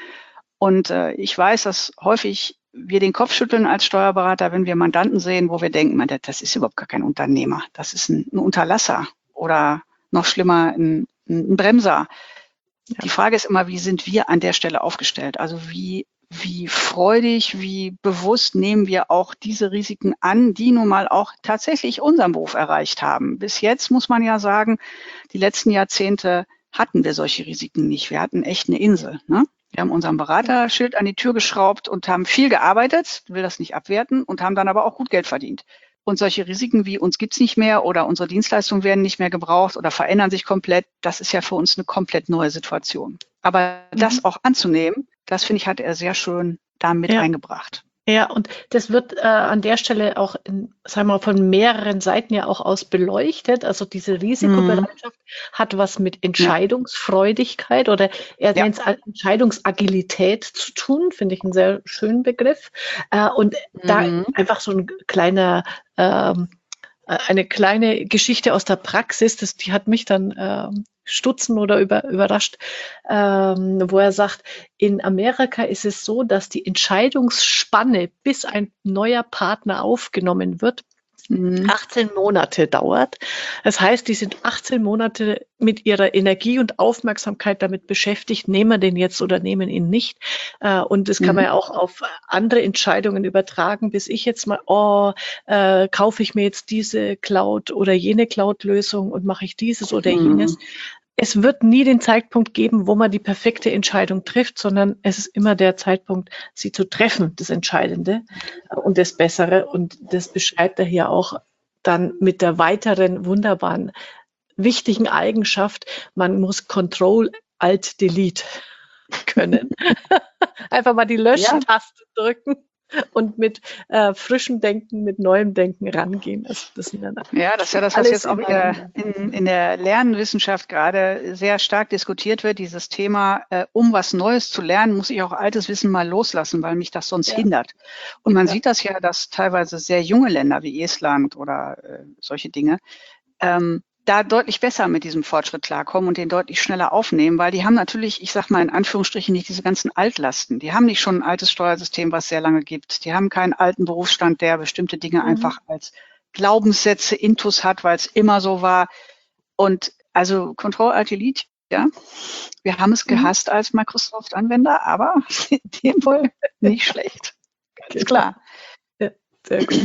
Und äh, ich weiß, dass häufig wir den Kopf schütteln als Steuerberater, wenn wir Mandanten sehen, wo wir denken, man, das ist überhaupt gar kein Unternehmer, das ist ein, ein Unterlasser oder noch schlimmer, ein, ein Bremser. Ja. Die Frage ist immer, wie sind wir an der Stelle aufgestellt? Also wie, wie freudig, wie bewusst nehmen wir auch diese Risiken an, die nun mal auch tatsächlich unseren Beruf erreicht haben. Bis jetzt muss man ja sagen, die letzten Jahrzehnte hatten wir solche Risiken nicht. Wir hatten echt eine Insel, ne? Wir haben unseren Beraterschild an die Tür geschraubt und haben viel gearbeitet, will das nicht abwerten, und haben dann aber auch gut Geld verdient. Und solche Risiken wie uns gibt's nicht mehr oder unsere Dienstleistungen werden nicht mehr gebraucht oder verändern sich komplett, das ist ja für uns eine komplett neue Situation. Aber mhm. das auch anzunehmen, das finde ich, hat er sehr schön damit ja. eingebracht. Ja, und das wird äh, an der Stelle auch, in, sagen wir mal, von mehreren Seiten ja auch aus beleuchtet. Also diese Risikobereitschaft mhm. hat was mit Entscheidungsfreudigkeit ja. oder er ja. nennt es Entscheidungsagilität zu tun, finde ich einen sehr schönen Begriff. Äh, und mhm. da einfach so ein kleiner, ähm, eine kleine Geschichte aus der Praxis, das, die hat mich dann ähm, stutzen oder über, überrascht, ähm, wo er sagt, in Amerika ist es so, dass die Entscheidungsspanne, bis ein neuer Partner aufgenommen wird, mhm. achtzehn Monate dauert. Das heißt, die sind achtzehn Monate mit ihrer Energie und Aufmerksamkeit damit beschäftigt, nehmen wir den jetzt oder nehmen ihn nicht. Und das kann mhm. man ja auch auf andere Entscheidungen übertragen, bis ich jetzt mal, oh, äh, kaufe ich mir jetzt diese Cloud oder jene Cloud-Lösung und mache ich dieses oder mhm. jenes. Es wird nie den Zeitpunkt geben, wo man die perfekte Entscheidung trifft, sondern es ist immer der Zeitpunkt, sie zu treffen, das Entscheidende und das Bessere. Und das beschreibt er hier auch dann mit der weiteren wunderbaren wichtigen Eigenschaft, man muss Control-Alt-Delete können. Einfach mal die Löschtaste ja. drücken und mit äh, frischem Denken, mit neuem Denken rangehen. Das, das sind dann ja, das ist ja das, was jetzt auch in, in, in der Lernwissenschaft gerade sehr stark diskutiert wird, dieses Thema, äh, um was Neues zu lernen, muss ich auch altes Wissen mal loslassen, weil mich das sonst ja. hindert. Und man ja. sieht das ja, dass teilweise sehr junge Länder wie Estland oder äh, solche Dinge, ähm, da deutlich besser mit diesem Fortschritt klarkommen und den deutlich schneller aufnehmen, weil die haben natürlich, ich sag mal in Anführungsstrichen, nicht diese ganzen Altlasten. Die haben nicht schon ein altes Steuersystem, was sehr lange gibt. Die haben keinen alten Berufsstand, der bestimmte Dinge mhm. einfach als Glaubenssätze intus hat, weil es immer so war. Und also Control-Alt-Delete, ja, wir haben es gehasst mhm. als Microsoft-Anwender, aber in dem wohl nicht schlecht. Ganz klar. Ja, sehr gut.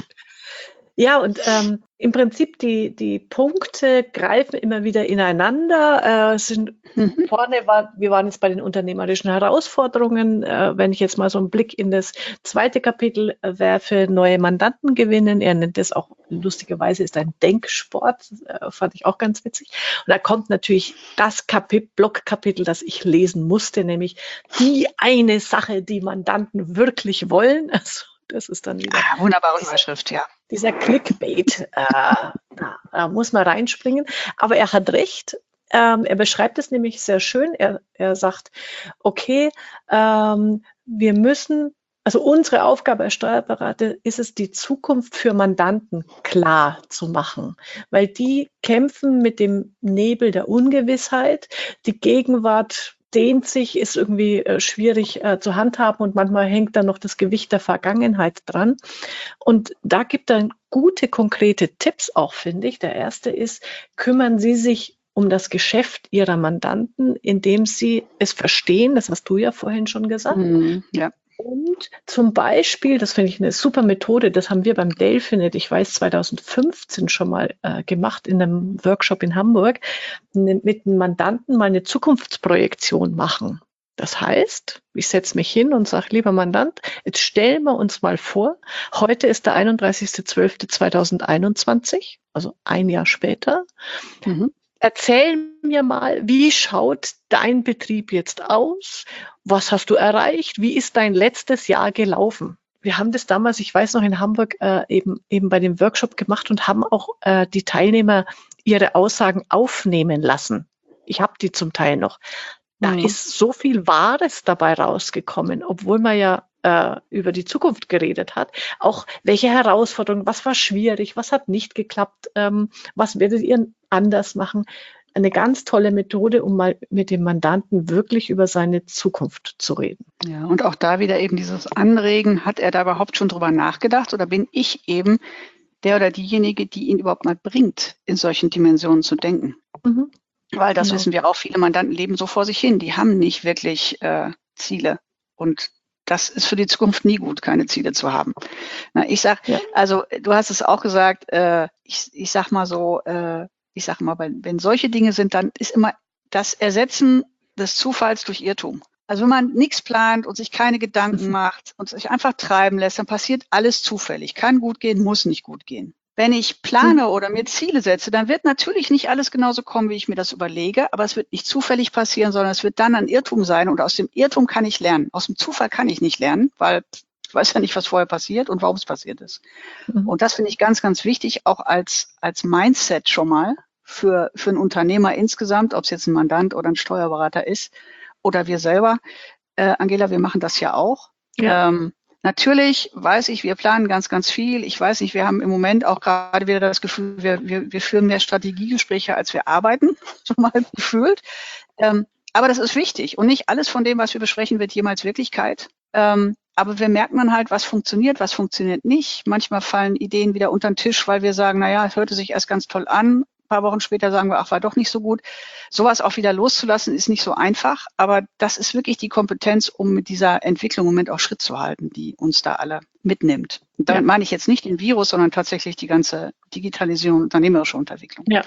Ja, und ähm, im Prinzip die, die Punkte greifen immer wieder ineinander. Äh, sind mhm. vorne war, wir waren jetzt bei den unternehmerischen Herausforderungen. Äh, wenn ich jetzt mal so einen Blick in das zweite Kapitel äh, werfe, neue Mandanten gewinnen. Er nennt das auch lustigerweise ist ein Denksport. Äh, fand ich auch ganz witzig. Und da kommt natürlich das Kapitel, Blockkapitel, das ich lesen musste, nämlich die eine Sache, die Mandanten wirklich wollen. Also, das ist dann wieder ah, wunderbare Überschrift, ja. Dieser Clickbait, äh, da, da muss man reinspringen. Aber er hat recht. Ähm, er beschreibt es nämlich sehr schön. Er, er sagt, okay, ähm, wir müssen, also unsere Aufgabe als Steuerberater ist es, die Zukunft für Mandanten klar zu machen, weil die kämpfen mit dem Nebel der Ungewissheit. Die Gegenwart dehnt sich, ist irgendwie äh, schwierig äh, zu handhaben und manchmal hängt dann noch das Gewicht der Vergangenheit dran. Und da gibt er gute, konkrete Tipps auch, finde ich. Der erste ist, kümmern Sie sich um das Geschäft Ihrer Mandanten, indem Sie es verstehen, das hast du ja vorhin schon gesagt. Mhm, ja. Und zum Beispiel, das finde ich eine super Methode, das haben wir beim Delphinet, ich weiß, zweitausendfünfzehn schon mal äh, gemacht in einem Workshop in Hamburg, ne, mit einem Mandanten mal eine Zukunftsprojektion machen. Das heißt, ich setze mich hin und sage, lieber Mandant, jetzt stellen wir uns mal vor, heute ist der einunddreißigster zwölfter zweitausendeinundzwanzig, also ein Jahr später. Mhm. Erzähl mir mal, wie schaut dein Betrieb jetzt aus? Was hast du erreicht? Wie ist dein letztes Jahr gelaufen? Wir haben das damals, ich weiß noch, in Hamburg äh, eben, eben bei dem Workshop gemacht und haben auch äh, die Teilnehmer ihre Aussagen aufnehmen lassen. Ich habe die zum Teil noch. Da mhm. ist so viel Wahres dabei rausgekommen, obwohl man ja äh, über die Zukunft geredet hat. Auch welche Herausforderungen, was war schwierig, was hat nicht geklappt, ähm, was werdet ihr anders machen? Eine ganz tolle Methode, um mal mit dem Mandanten wirklich über seine Zukunft zu reden. Ja, und auch da wieder eben dieses Anregen, hat er da überhaupt schon drüber nachgedacht oder bin ich eben der oder diejenige, die ihn überhaupt mal bringt, in solchen Dimensionen zu denken? Mhm. Weil das genau. wissen wir auch, viele Mandanten leben so vor sich hin, die haben nicht wirklich äh, Ziele und das ist für die Zukunft nie gut, keine Ziele zu haben. Na, ich sag, ja. also du hast es auch gesagt, äh, ich, ich sag mal so, äh, ich sag mal, wenn, wenn solche Dinge sind, dann ist immer das Ersetzen des Zufalls durch Irrtum. Also wenn man nichts plant und sich keine Gedanken macht und sich einfach treiben lässt, dann passiert alles zufällig. Kann gut gehen, muss nicht gut gehen. Wenn ich plane oder mir Ziele setze, dann wird natürlich nicht alles genauso kommen, wie ich mir das überlege, aber es wird nicht zufällig passieren, sondern es wird dann ein Irrtum sein und aus dem Irrtum kann ich lernen. Aus dem Zufall kann ich nicht lernen, weil ich weiß ja nicht, was vorher passiert und warum es passiert ist. Mhm. Und das finde ich ganz, ganz wichtig, auch als, als Mindset schon mal für, für einen Unternehmer insgesamt, ob es jetzt ein Mandant oder ein Steuerberater ist oder wir selber. Äh, Angela, wir machen das ja auch. Ja. Ähm, Natürlich weiß ich, wir planen ganz, ganz viel. Ich weiß nicht, wir haben im Moment auch gerade wieder das Gefühl, wir, wir, wir führen mehr Strategiegespräche, als wir arbeiten, schon mal gefühlt. Ähm, aber das ist wichtig und nicht alles von dem, was wir besprechen, wird jemals Wirklichkeit. Ähm, aber wir merken dann halt, was funktioniert, was funktioniert nicht. Manchmal fallen Ideen wieder unter den Tisch, weil wir sagen, naja, es hörte sich erst ganz toll an. Ein paar Wochen später sagen wir, ach, war doch nicht so gut. Sowas auch wieder loszulassen, ist nicht so einfach. Aber das ist wirklich die Kompetenz, um mit dieser Entwicklung im Moment auch Schritt zu halten, die uns da alle mitnimmt. Und damit ja. meine ich jetzt nicht den Virus, sondern tatsächlich die ganze Digitalisierung und unternehmerische Entwicklung. Ja,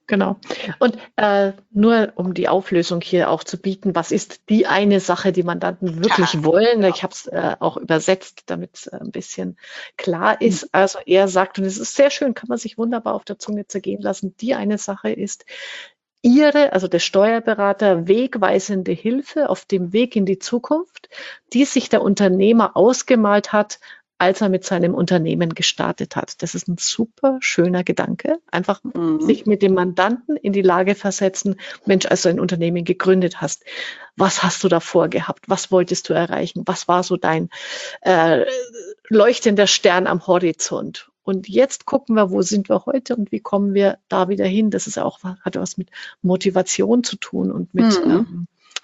Genau. Und äh, nur um die Auflösung hier auch zu bieten, was ist die eine Sache, die Mandanten wirklich Ja, wollen? genau. Ich habe es äh, auch übersetzt, damit es äh, ein bisschen klar Mhm. ist. Also er sagt, und es ist sehr schön, kann man sich wunderbar auf der Zunge zergehen lassen, die eine Sache ist, Ihre, also der Steuerberater, wegweisende Hilfe auf dem Weg in die Zukunft, die sich der Unternehmer ausgemalt hat, als er mit seinem Unternehmen gestartet hat. Das ist ein super schöner Gedanke. Einfach Mhm. sich mit dem Mandanten in die Lage versetzen, Mensch, als du ein Unternehmen gegründet hast, was hast du davor gehabt? Was wolltest du erreichen? Was war so dein äh, leuchtender Stern am Horizont? Und jetzt gucken wir, wo sind wir heute und wie kommen wir da wieder hin? Das ist auch, hat was mit Motivation zu tun und mit Mhm. ähm,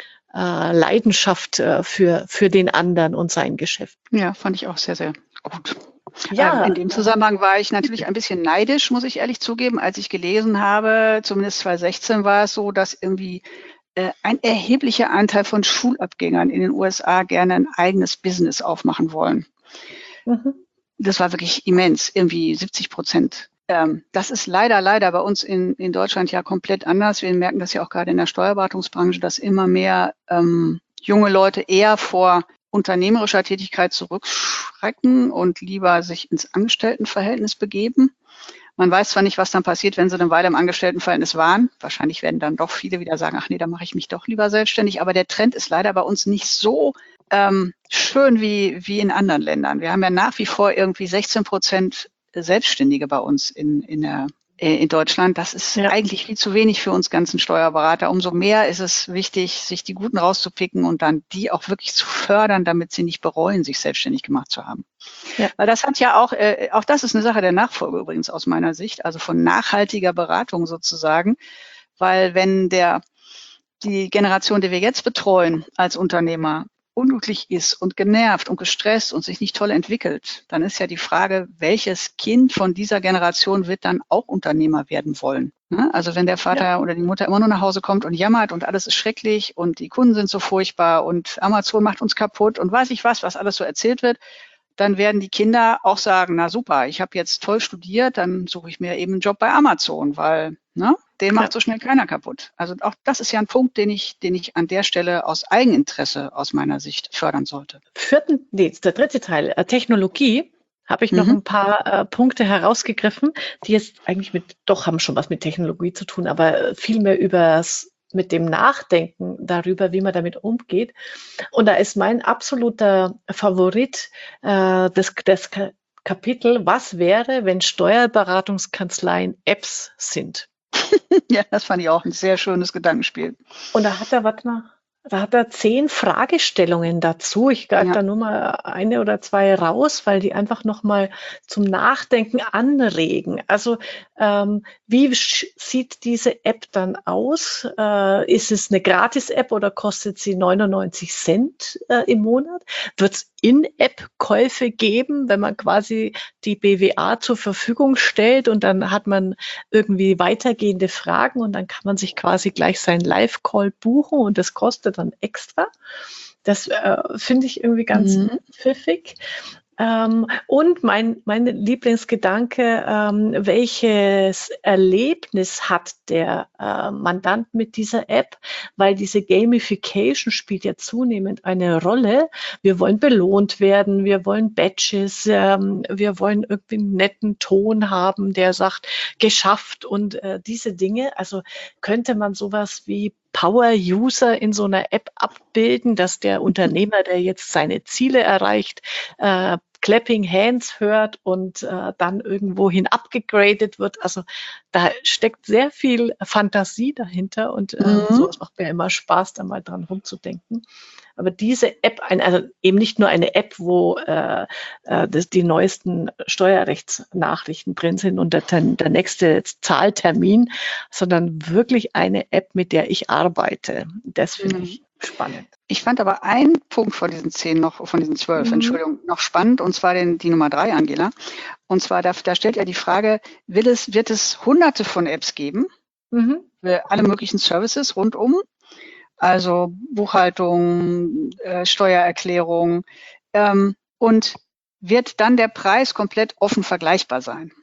äh, Leidenschaft äh, für, für den anderen und sein Geschäft. Ja, fand ich auch sehr, sehr gut. Ja, Ähm, in dem Zusammenhang war ich natürlich ein bisschen neidisch, muss ich ehrlich zugeben, als ich gelesen habe, zumindest zwanzig sechzehn war es so, dass irgendwie äh, ein erheblicher Anteil von Schulabgängern in den U S A gerne ein eigenes Business aufmachen wollen. mhm. Das war wirklich immens, irgendwie siebzig Prozent. Ähm, das ist leider, leider bei uns in, in Deutschland ja komplett anders. Wir merken das ja auch gerade in der Steuerberatungsbranche, dass immer mehr ähm, junge Leute eher vor unternehmerischer Tätigkeit zurückschrecken und lieber sich ins Angestelltenverhältnis begeben. Man weiß zwar nicht, was dann passiert, wenn sie eine Weile im Angestelltenverhältnis waren. Wahrscheinlich werden dann doch viele wieder sagen, ach nee, da mache ich mich doch lieber selbstständig. Aber der Trend ist leider bei uns nicht so ähm, schön wie, wie in anderen Ländern. Wir haben ja nach wie vor irgendwie sechzehn Prozent Selbstständige bei uns in, in, der, in Deutschland. Das ist Ja. eigentlich viel zu wenig für uns ganzen Steuerberater. Umso mehr ist es wichtig, sich die Guten rauszupicken und dann die auch wirklich zu fördern, damit sie nicht bereuen, sich selbstständig gemacht zu haben. Ja. Weil das hat ja auch, äh, auch das ist eine Sache der Nachfolge übrigens aus meiner Sicht, also von nachhaltiger Beratung sozusagen. Weil wenn der, die Generation, die wir jetzt betreuen als Unternehmer, unglücklich ist und genervt und gestresst und sich nicht toll entwickelt, dann ist ja die Frage, welches Kind von dieser Generation wird dann auch Unternehmer werden wollen? Also wenn der Vater ja. oder die Mutter immer nur nach Hause kommt und jammert und alles ist schrecklich und die Kunden sind so furchtbar und Amazon macht uns kaputt und weiß ich was, was alles so erzählt wird, dann werden die Kinder auch sagen, na super, ich habe jetzt toll studiert, dann suche ich mir eben einen Job bei Amazon, weil ne, den macht ja. so schnell keiner kaputt. Also auch das ist ja ein Punkt, den ich, den ich an der Stelle aus Eigeninteresse aus meiner Sicht fördern sollte. Vierten, nee, der dritte Teil, äh, Technologie, habe ich noch mhm. ein paar äh, Punkte herausgegriffen, die jetzt eigentlich mit, doch haben schon was mit Technologie zu tun, aber viel mehr übers mit dem Nachdenken darüber, wie man damit umgeht. Und da ist mein absoluter Favorit äh, das, das Kapitel, was wäre, wenn Steuerberatungskanzleien Apps sind? Ja, das fand ich auch ein sehr schönes Gedankenspiel. Und da hat er, warte mal, da hat er zehn Fragestellungen dazu. Ich greife ja. da nur mal eine oder zwei raus, weil die einfach nochmal zum Nachdenken anregen. Also ähm, wie sieht diese App dann aus? Äh, ist es eine Gratis-App oder kostet sie neunundneunzig Cent äh, im Monat? Wird es In-App-Käufe geben, wenn man quasi die B W A zur Verfügung stellt und dann hat man irgendwie weitergehende Fragen und dann kann man sich quasi gleich seinen Live-Call buchen und das kostet dann extra. Das äh, finde ich irgendwie ganz mhm. pfiffig. Ähm, und mein, mein Lieblingsgedanke, ähm, welches Erlebnis hat der äh, Mandant mit dieser App? Weil diese Gamification spielt ja zunehmend eine Rolle. Wir wollen belohnt werden, wir wollen Badges, ähm, wir wollen irgendwie einen netten Ton haben, der sagt, geschafft und äh, diese Dinge. Also könnte man sowas wie Power-User in so einer App abbilden, dass der Unternehmer, der jetzt seine Ziele erreicht, äh, Clapping Hands hört und äh, dann irgendwohin abgegradet wird. Also da steckt sehr viel Fantasie dahinter und äh, mhm. sowas macht mir immer Spaß, da mal dran rumzudenken. Aber diese App, also eben nicht nur eine App, wo äh, das, die neuesten Steuerrechtsnachrichten drin sind und der, der nächste Zahltermin, sondern wirklich eine App, mit der ich arbeite. Das finde mhm. ich spannend. Ich fand aber einen Punkt von diesen zehn noch, von diesen zwölf, mhm. Entschuldigung, noch spannend, und zwar den, die Nummer drei, Angela. Und zwar, da, da stellt er die Frage, will es, wird es hunderte von Apps geben, mhm. für alle möglichen Services rundum? Also Buchhaltung, äh, Steuererklärung, ähm, und wird dann der Preis komplett offen vergleichbar sein?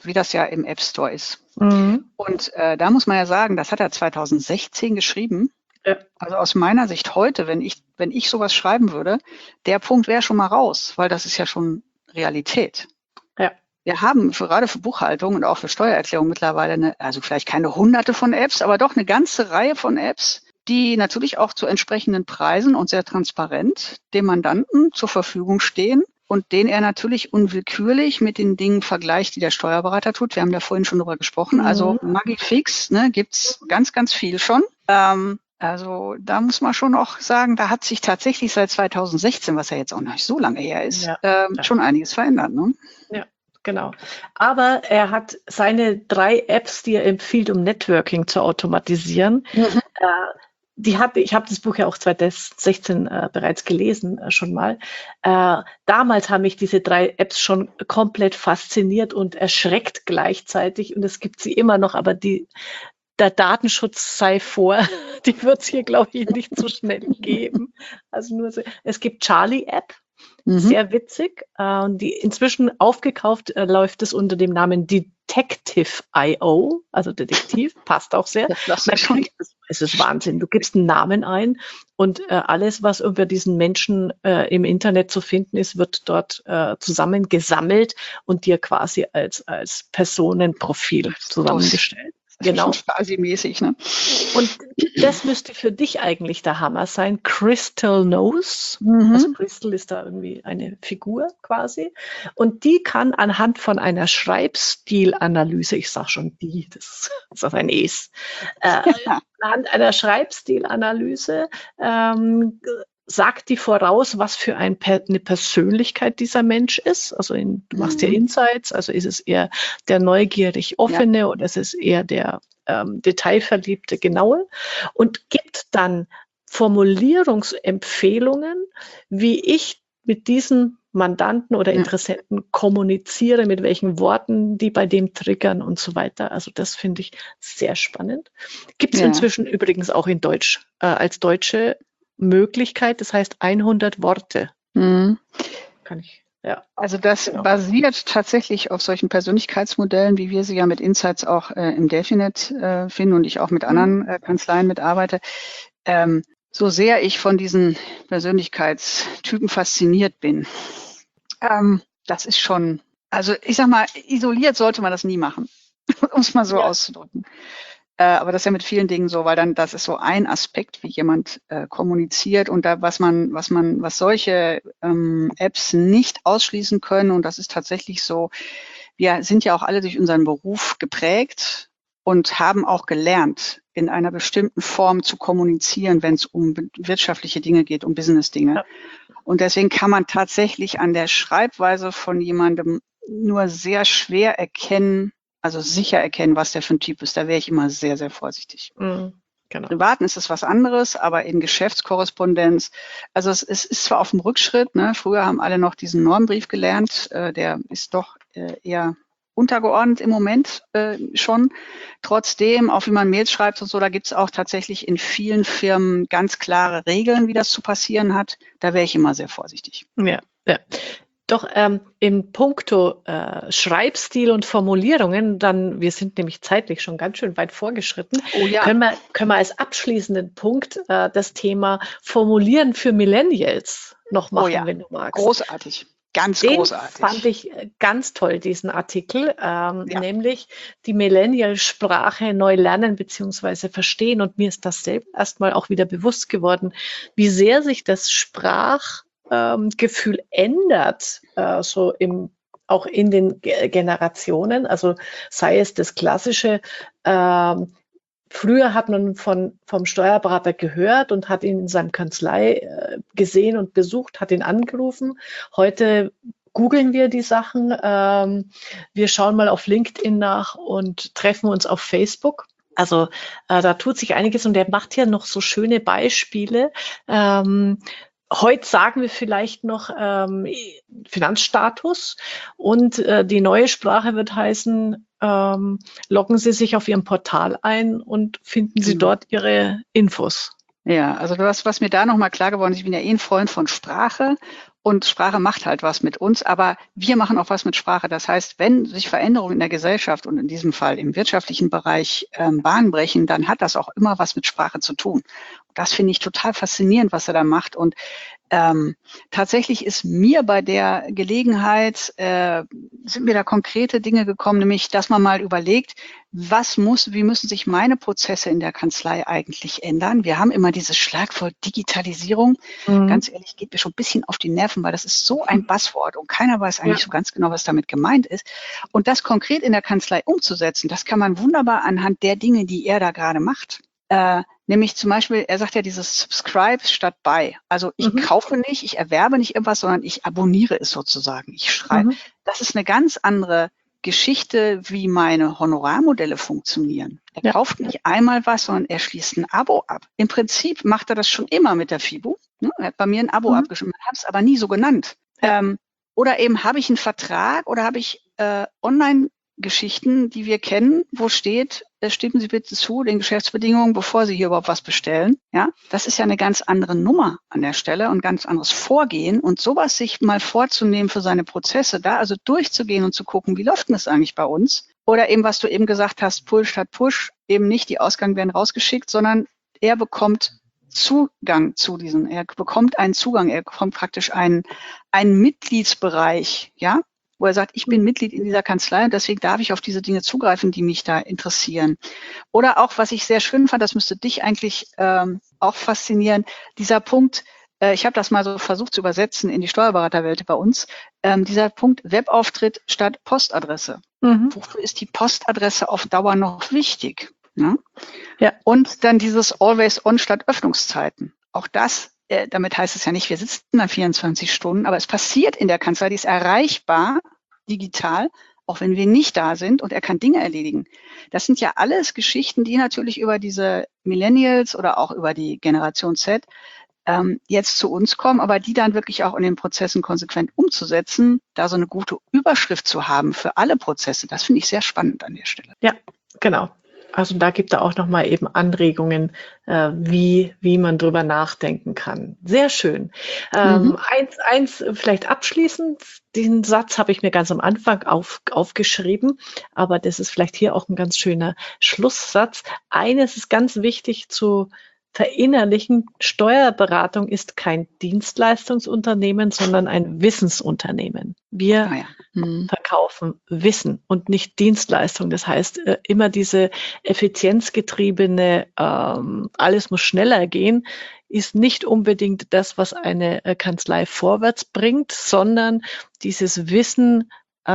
wie das ja im App Store ist. Mhm. Und äh, da muss man ja sagen, das hat er zweitausendsechzehn geschrieben. Ja. Also aus meiner Sicht heute, wenn ich, wenn ich sowas schreiben würde, der Punkt wäre schon mal raus, weil das ist ja schon Realität. Ja. Wir haben für, gerade für Buchhaltung und auch für Steuererklärung mittlerweile eine, also vielleicht keine hunderte von Apps, aber doch eine ganze Reihe von Apps, die natürlich auch zu entsprechenden Preisen und sehr transparent dem Mandanten zur Verfügung stehen und den er natürlich unwillkürlich mit den Dingen vergleicht, die der Steuerberater tut. Wir haben da vorhin schon drüber gesprochen. Mhm. Also Magifix, ne, gibt's ganz, ganz viel schon. Ähm, also da muss man schon auch sagen, da hat sich tatsächlich seit zweitausendsechzehn, was ja jetzt auch noch nicht so lange her ist, Ja. ähm, Ja. schon einiges verändert. Ne? Ja, genau. Aber er hat seine drei Apps, die er empfiehlt, um Networking zu automatisieren, Mhm. äh, die hatte, ich habe das Buch ja auch zweitausendsechzehn äh, bereits gelesen, äh, schon mal. Äh, damals haben mich diese drei Apps schon komplett fasziniert und erschreckt gleichzeitig. Und es gibt sie immer noch, aber die, der Datenschutz sei vor, die wird es hier, glaube ich, nicht so schnell geben. Also nur so, es gibt Charlie-App, Mhm. sehr witzig. Äh, die inzwischen aufgekauft äh, läuft es unter dem Namen Detective Punkt io, also Detektiv, passt auch sehr. Das Man ist schon. kriegt, es ist Wahnsinn. Du gibst einen Namen ein und äh, alles, was über diesen Menschen äh, im Internet zu finden ist, wird dort äh, zusammengesammelt und dir quasi als, als Personenprofil zusammengestellt. Genau. Genau. Stasi-mäßig, ne? Und das müsste für dich eigentlich der Hammer sein. Crystal Knows. Mhm. Also Crystal ist da irgendwie eine Figur quasi. Und die kann anhand von einer Schreibstilanalyse, ich sage schon die, das ist das ein Es, äh, Ja. anhand einer Schreibstilanalyse ähm, sagt die voraus, was für ein, eine Persönlichkeit dieser Mensch ist. Also in, du machst ja Mhm. Insights, also ist es eher der neugierig offene ja. oder ist es eher der ähm, detailverliebte genaue und gibt dann Formulierungsempfehlungen, wie ich mit diesen Mandanten oder Interessenten ja. kommuniziere, mit welchen Worten die bei dem triggern und so weiter. Also das finde ich sehr spannend. Gibt es ja. inzwischen übrigens auch in Deutsch äh, als deutsche Möglichkeit, das heißt hundert Worte. Mhm. Kann ich, ja. Also das genau. basiert tatsächlich auf solchen Persönlichkeitsmodellen, wie wir sie ja mit Insights auch äh, im Delphinet äh, finden und ich auch mit anderen äh, Kanzleien mitarbeite. Ähm, so sehr ich von diesen Persönlichkeitstypen fasziniert bin, ähm, das ist schon, also ich sag mal, isoliert sollte man das nie machen, um es mal so ja. auszudrücken. Äh, aber das ist ja mit vielen Dingen so, weil dann das ist so ein Aspekt, wie jemand äh, kommuniziert und da was man, was man, was solche ähm, Apps nicht ausschließen können und das ist tatsächlich so. Wir sind ja auch alle durch unseren Beruf geprägt und haben auch gelernt, in einer bestimmten Form zu kommunizieren, wenn es um wirtschaftliche Dinge geht, um Business-Dinge. Ja. Und deswegen kann man tatsächlich an der Schreibweise von jemandem nur sehr schwer erkennen, also sicher erkennen, was der für ein Typ ist. Da wäre ich immer sehr, sehr vorsichtig. Mhm, genau. Privaten ist es was anderes, aber in Geschäftskorrespondenz, also es, es ist zwar auf dem Rückschritt, ne? Früher haben alle noch diesen Normbrief gelernt, äh, der ist doch äh, eher untergeordnet im Moment äh, schon. Trotzdem, auch wie man Mails schreibt und so, da gibt es auch tatsächlich in vielen Firmen ganz klare Regeln, wie das zu passieren hat. Da wäre ich immer sehr vorsichtig. Ja, ja. Doch ähm, in puncto äh, Schreibstil und Formulierungen, dann, wir sind nämlich zeitlich schon ganz schön weit vorgeschritten, oh, ja. können, wir, können wir als abschließenden Punkt äh, das Thema Formulieren für Millennials noch machen, oh, ja. wenn du magst. Großartig. Ganz Den großartig. fand ich ganz toll, diesen Artikel, ähm, ja. nämlich die Millennial-Sprache neu lernen bzw. verstehen. Und mir ist das selbst erstmal auch wieder bewusst geworden, wie sehr sich das Sprachgefühl ähm, ändert, äh, so im auch in den Ge- Generationen. Also sei es das klassische, ähm, früher hat man von, vom Steuerberater gehört und hat ihn in seinem Kanzlei äh, gesehen und besucht, hat ihn angerufen. Heute googeln wir die Sachen. Ähm, wir schauen mal auf LinkedIn nach und treffen uns auf Facebook. Also äh, da tut sich einiges und er macht hier noch so schöne Beispiele. Ähm, Heute sagen wir vielleicht noch ähm, Finanzstatus und äh, die neue Sprache wird heißen, ähm, loggen Sie sich auf Ihrem Portal ein und finden Sie dort Ihre Infos. Ja, also was, was mir da nochmal klar geworden ist, ich bin ja eh ein Freund von Sprache Und Sprache macht halt was mit uns, aber wir machen auch was mit Sprache. Das heißt, wenn sich Veränderungen in der Gesellschaft und in diesem Fall im wirtschaftlichen Bereich ähm, Bahn brechen, dann hat das auch immer was mit Sprache zu tun. Und das finde ich total faszinierend, was er da macht. Und ähm, tatsächlich ist mir bei der Gelegenheit, äh, sind mir da konkrete Dinge gekommen, nämlich, dass man mal überlegt, was muss, wie müssen sich meine Prozesse in der Kanzlei eigentlich ändern? Wir haben immer dieses Schlagwort Digitalisierung. Mhm. Ganz ehrlich, geht mir schon ein bisschen auf die Nerven, weil das ist so ein Buzzword und keiner weiß eigentlich Ja. so ganz genau, was damit gemeint ist. Und das konkret in der Kanzlei umzusetzen, das kann man wunderbar anhand der Dinge, die er da gerade macht. Äh, nämlich zum Beispiel, er sagt ja dieses Subscribe statt Buy. Also ich Mhm. kaufe nicht, ich erwerbe nicht irgendwas, sondern ich abonniere es sozusagen. Ich schreibe. Mhm. Das ist eine ganz andere Geschichte, wie meine Honorarmodelle funktionieren. Er Ja. kauft nicht einmal was, sondern er schließt ein Abo ab. Im Prinzip macht er das schon immer mit der FIBO. Ne? Er hat bei mir ein Abo Mhm. abgeschlossen, habe es aber nie so genannt. Ja. Ähm, oder eben habe ich einen Vertrag oder habe ich äh, Online-Geschichten, die wir kennen, wo steht, äh, stimmen Sie bitte zu den Geschäftsbedingungen, bevor Sie hier überhaupt was bestellen. Ja, das ist ja eine ganz andere Nummer an der Stelle und ganz anderes Vorgehen. Und sowas sich mal vorzunehmen für seine Prozesse, da also durchzugehen und zu gucken, wie läuft denn das eigentlich bei uns? Oder eben, was du eben gesagt hast, Pull statt Push, eben nicht die Ausgaben werden rausgeschickt, sondern er bekommt Zugang zu diesen, er bekommt einen Zugang, er bekommt praktisch einen, einen Mitgliedsbereich, ja, wo er sagt, ich bin Mitglied in dieser Kanzlei und deswegen darf ich auf diese Dinge zugreifen, die mich da interessieren. Oder auch, was ich sehr schön fand, das müsste dich eigentlich ähm, auch faszinieren, dieser Punkt, äh, ich habe das mal so versucht zu übersetzen in die Steuerberaterwelt bei uns, ähm, dieser Punkt Webauftritt statt Postadresse. Mhm. Wofür ist die Postadresse auf Dauer noch wichtig? Ne? Ja. Und dann dieses Always On statt Öffnungszeiten. Auch das, äh, damit heißt es ja nicht, wir sitzen da vierundzwanzig Stunden, aber es passiert in der Kanzlei, die ist erreichbar, digital, auch wenn wir nicht da sind und er kann Dinge erledigen. Das sind ja alles Geschichten, die natürlich über diese Millennials oder auch über die Generation Z ähm, jetzt zu uns kommen, aber die dann wirklich auch in den Prozessen konsequent umzusetzen, da so eine gute Überschrift zu haben für alle Prozesse, das finde ich sehr spannend an der Stelle. Ja, genau. Also da gibt er auch nochmal eben Anregungen, äh, wie, wie man drüber nachdenken kann. Sehr schön. Ähm, Mhm. eins, eins vielleicht abschließend, den Satz habe ich mir ganz am Anfang auf, aufgeschrieben, aber das ist vielleicht hier auch ein ganz schöner Schlusssatz. Eines ist ganz wichtig zu verinnerlichen: Steuerberatung ist kein Dienstleistungsunternehmen, sondern ein Wissensunternehmen. Wir Ah ja. Mhm. verkaufen Wissen und nicht Dienstleistung. Das heißt, äh, immer diese effizienzgetriebene, ähm, alles muss schneller gehen, ist nicht unbedingt das, was eine äh, Kanzlei vorwärts bringt, sondern dieses Wissen,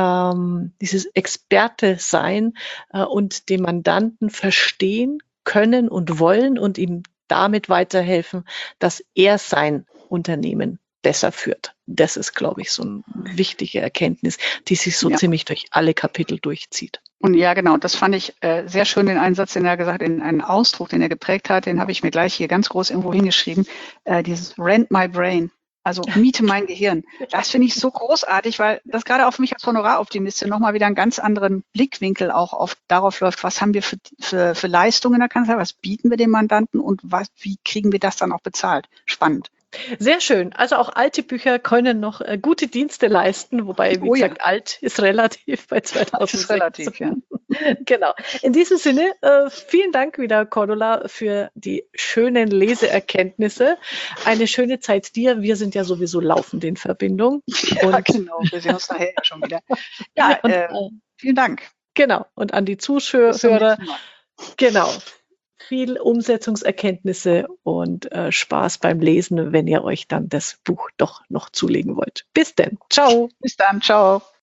ähm, dieses Experte-Sein äh, und den Mandanten verstehen können und wollen und ihm damit weiterhelfen, dass er sein Unternehmen besser führt. Das ist, glaube ich, so eine wichtige Erkenntnis, die sich so Ja. ziemlich durch alle Kapitel durchzieht. Und ja, genau, das fand ich äh, sehr schön, den Einsatz, den er gesagt hat, in einen Ausdruck, den er geprägt hat, den habe ich mir gleich hier ganz groß irgendwo hingeschrieben, äh, dieses Rent my brain, also miete mein Gehirn. Das finde ich so großartig, weil das gerade auf mich als Honoraroptimistin nochmal wieder einen ganz anderen Blickwinkel auch auf darauf läuft, was haben wir für, für, für Leistungen in der Kanzlei, was bieten wir dem Mandanten und was, wie kriegen wir das dann auch bezahlt? Spannend. Sehr schön. Also auch alte Bücher können noch äh, gute Dienste leisten, wobei, wie Oh ja. gesagt, alt ist relativ bei Das ist zweitausendsechzehn. relativ, ja. Genau. In diesem Sinne, äh, vielen Dank wieder, Cordula, für die schönen Leseerkenntnisse. Eine schöne Zeit dir. Wir sind ja sowieso laufend in Verbindung. Ja, Und- genau. Wir sehen uns nachher schon wieder. Ja, und, äh, äh, vielen Dank. genau. Und an die Bis zum Zuschauer, nächsten Mal. genau. Viel Umsetzungserkenntnisse und äh, Spaß beim Lesen, wenn ihr euch dann das Buch doch noch zulegen wollt. Bis denn. Ciao. Bis dann. Ciao.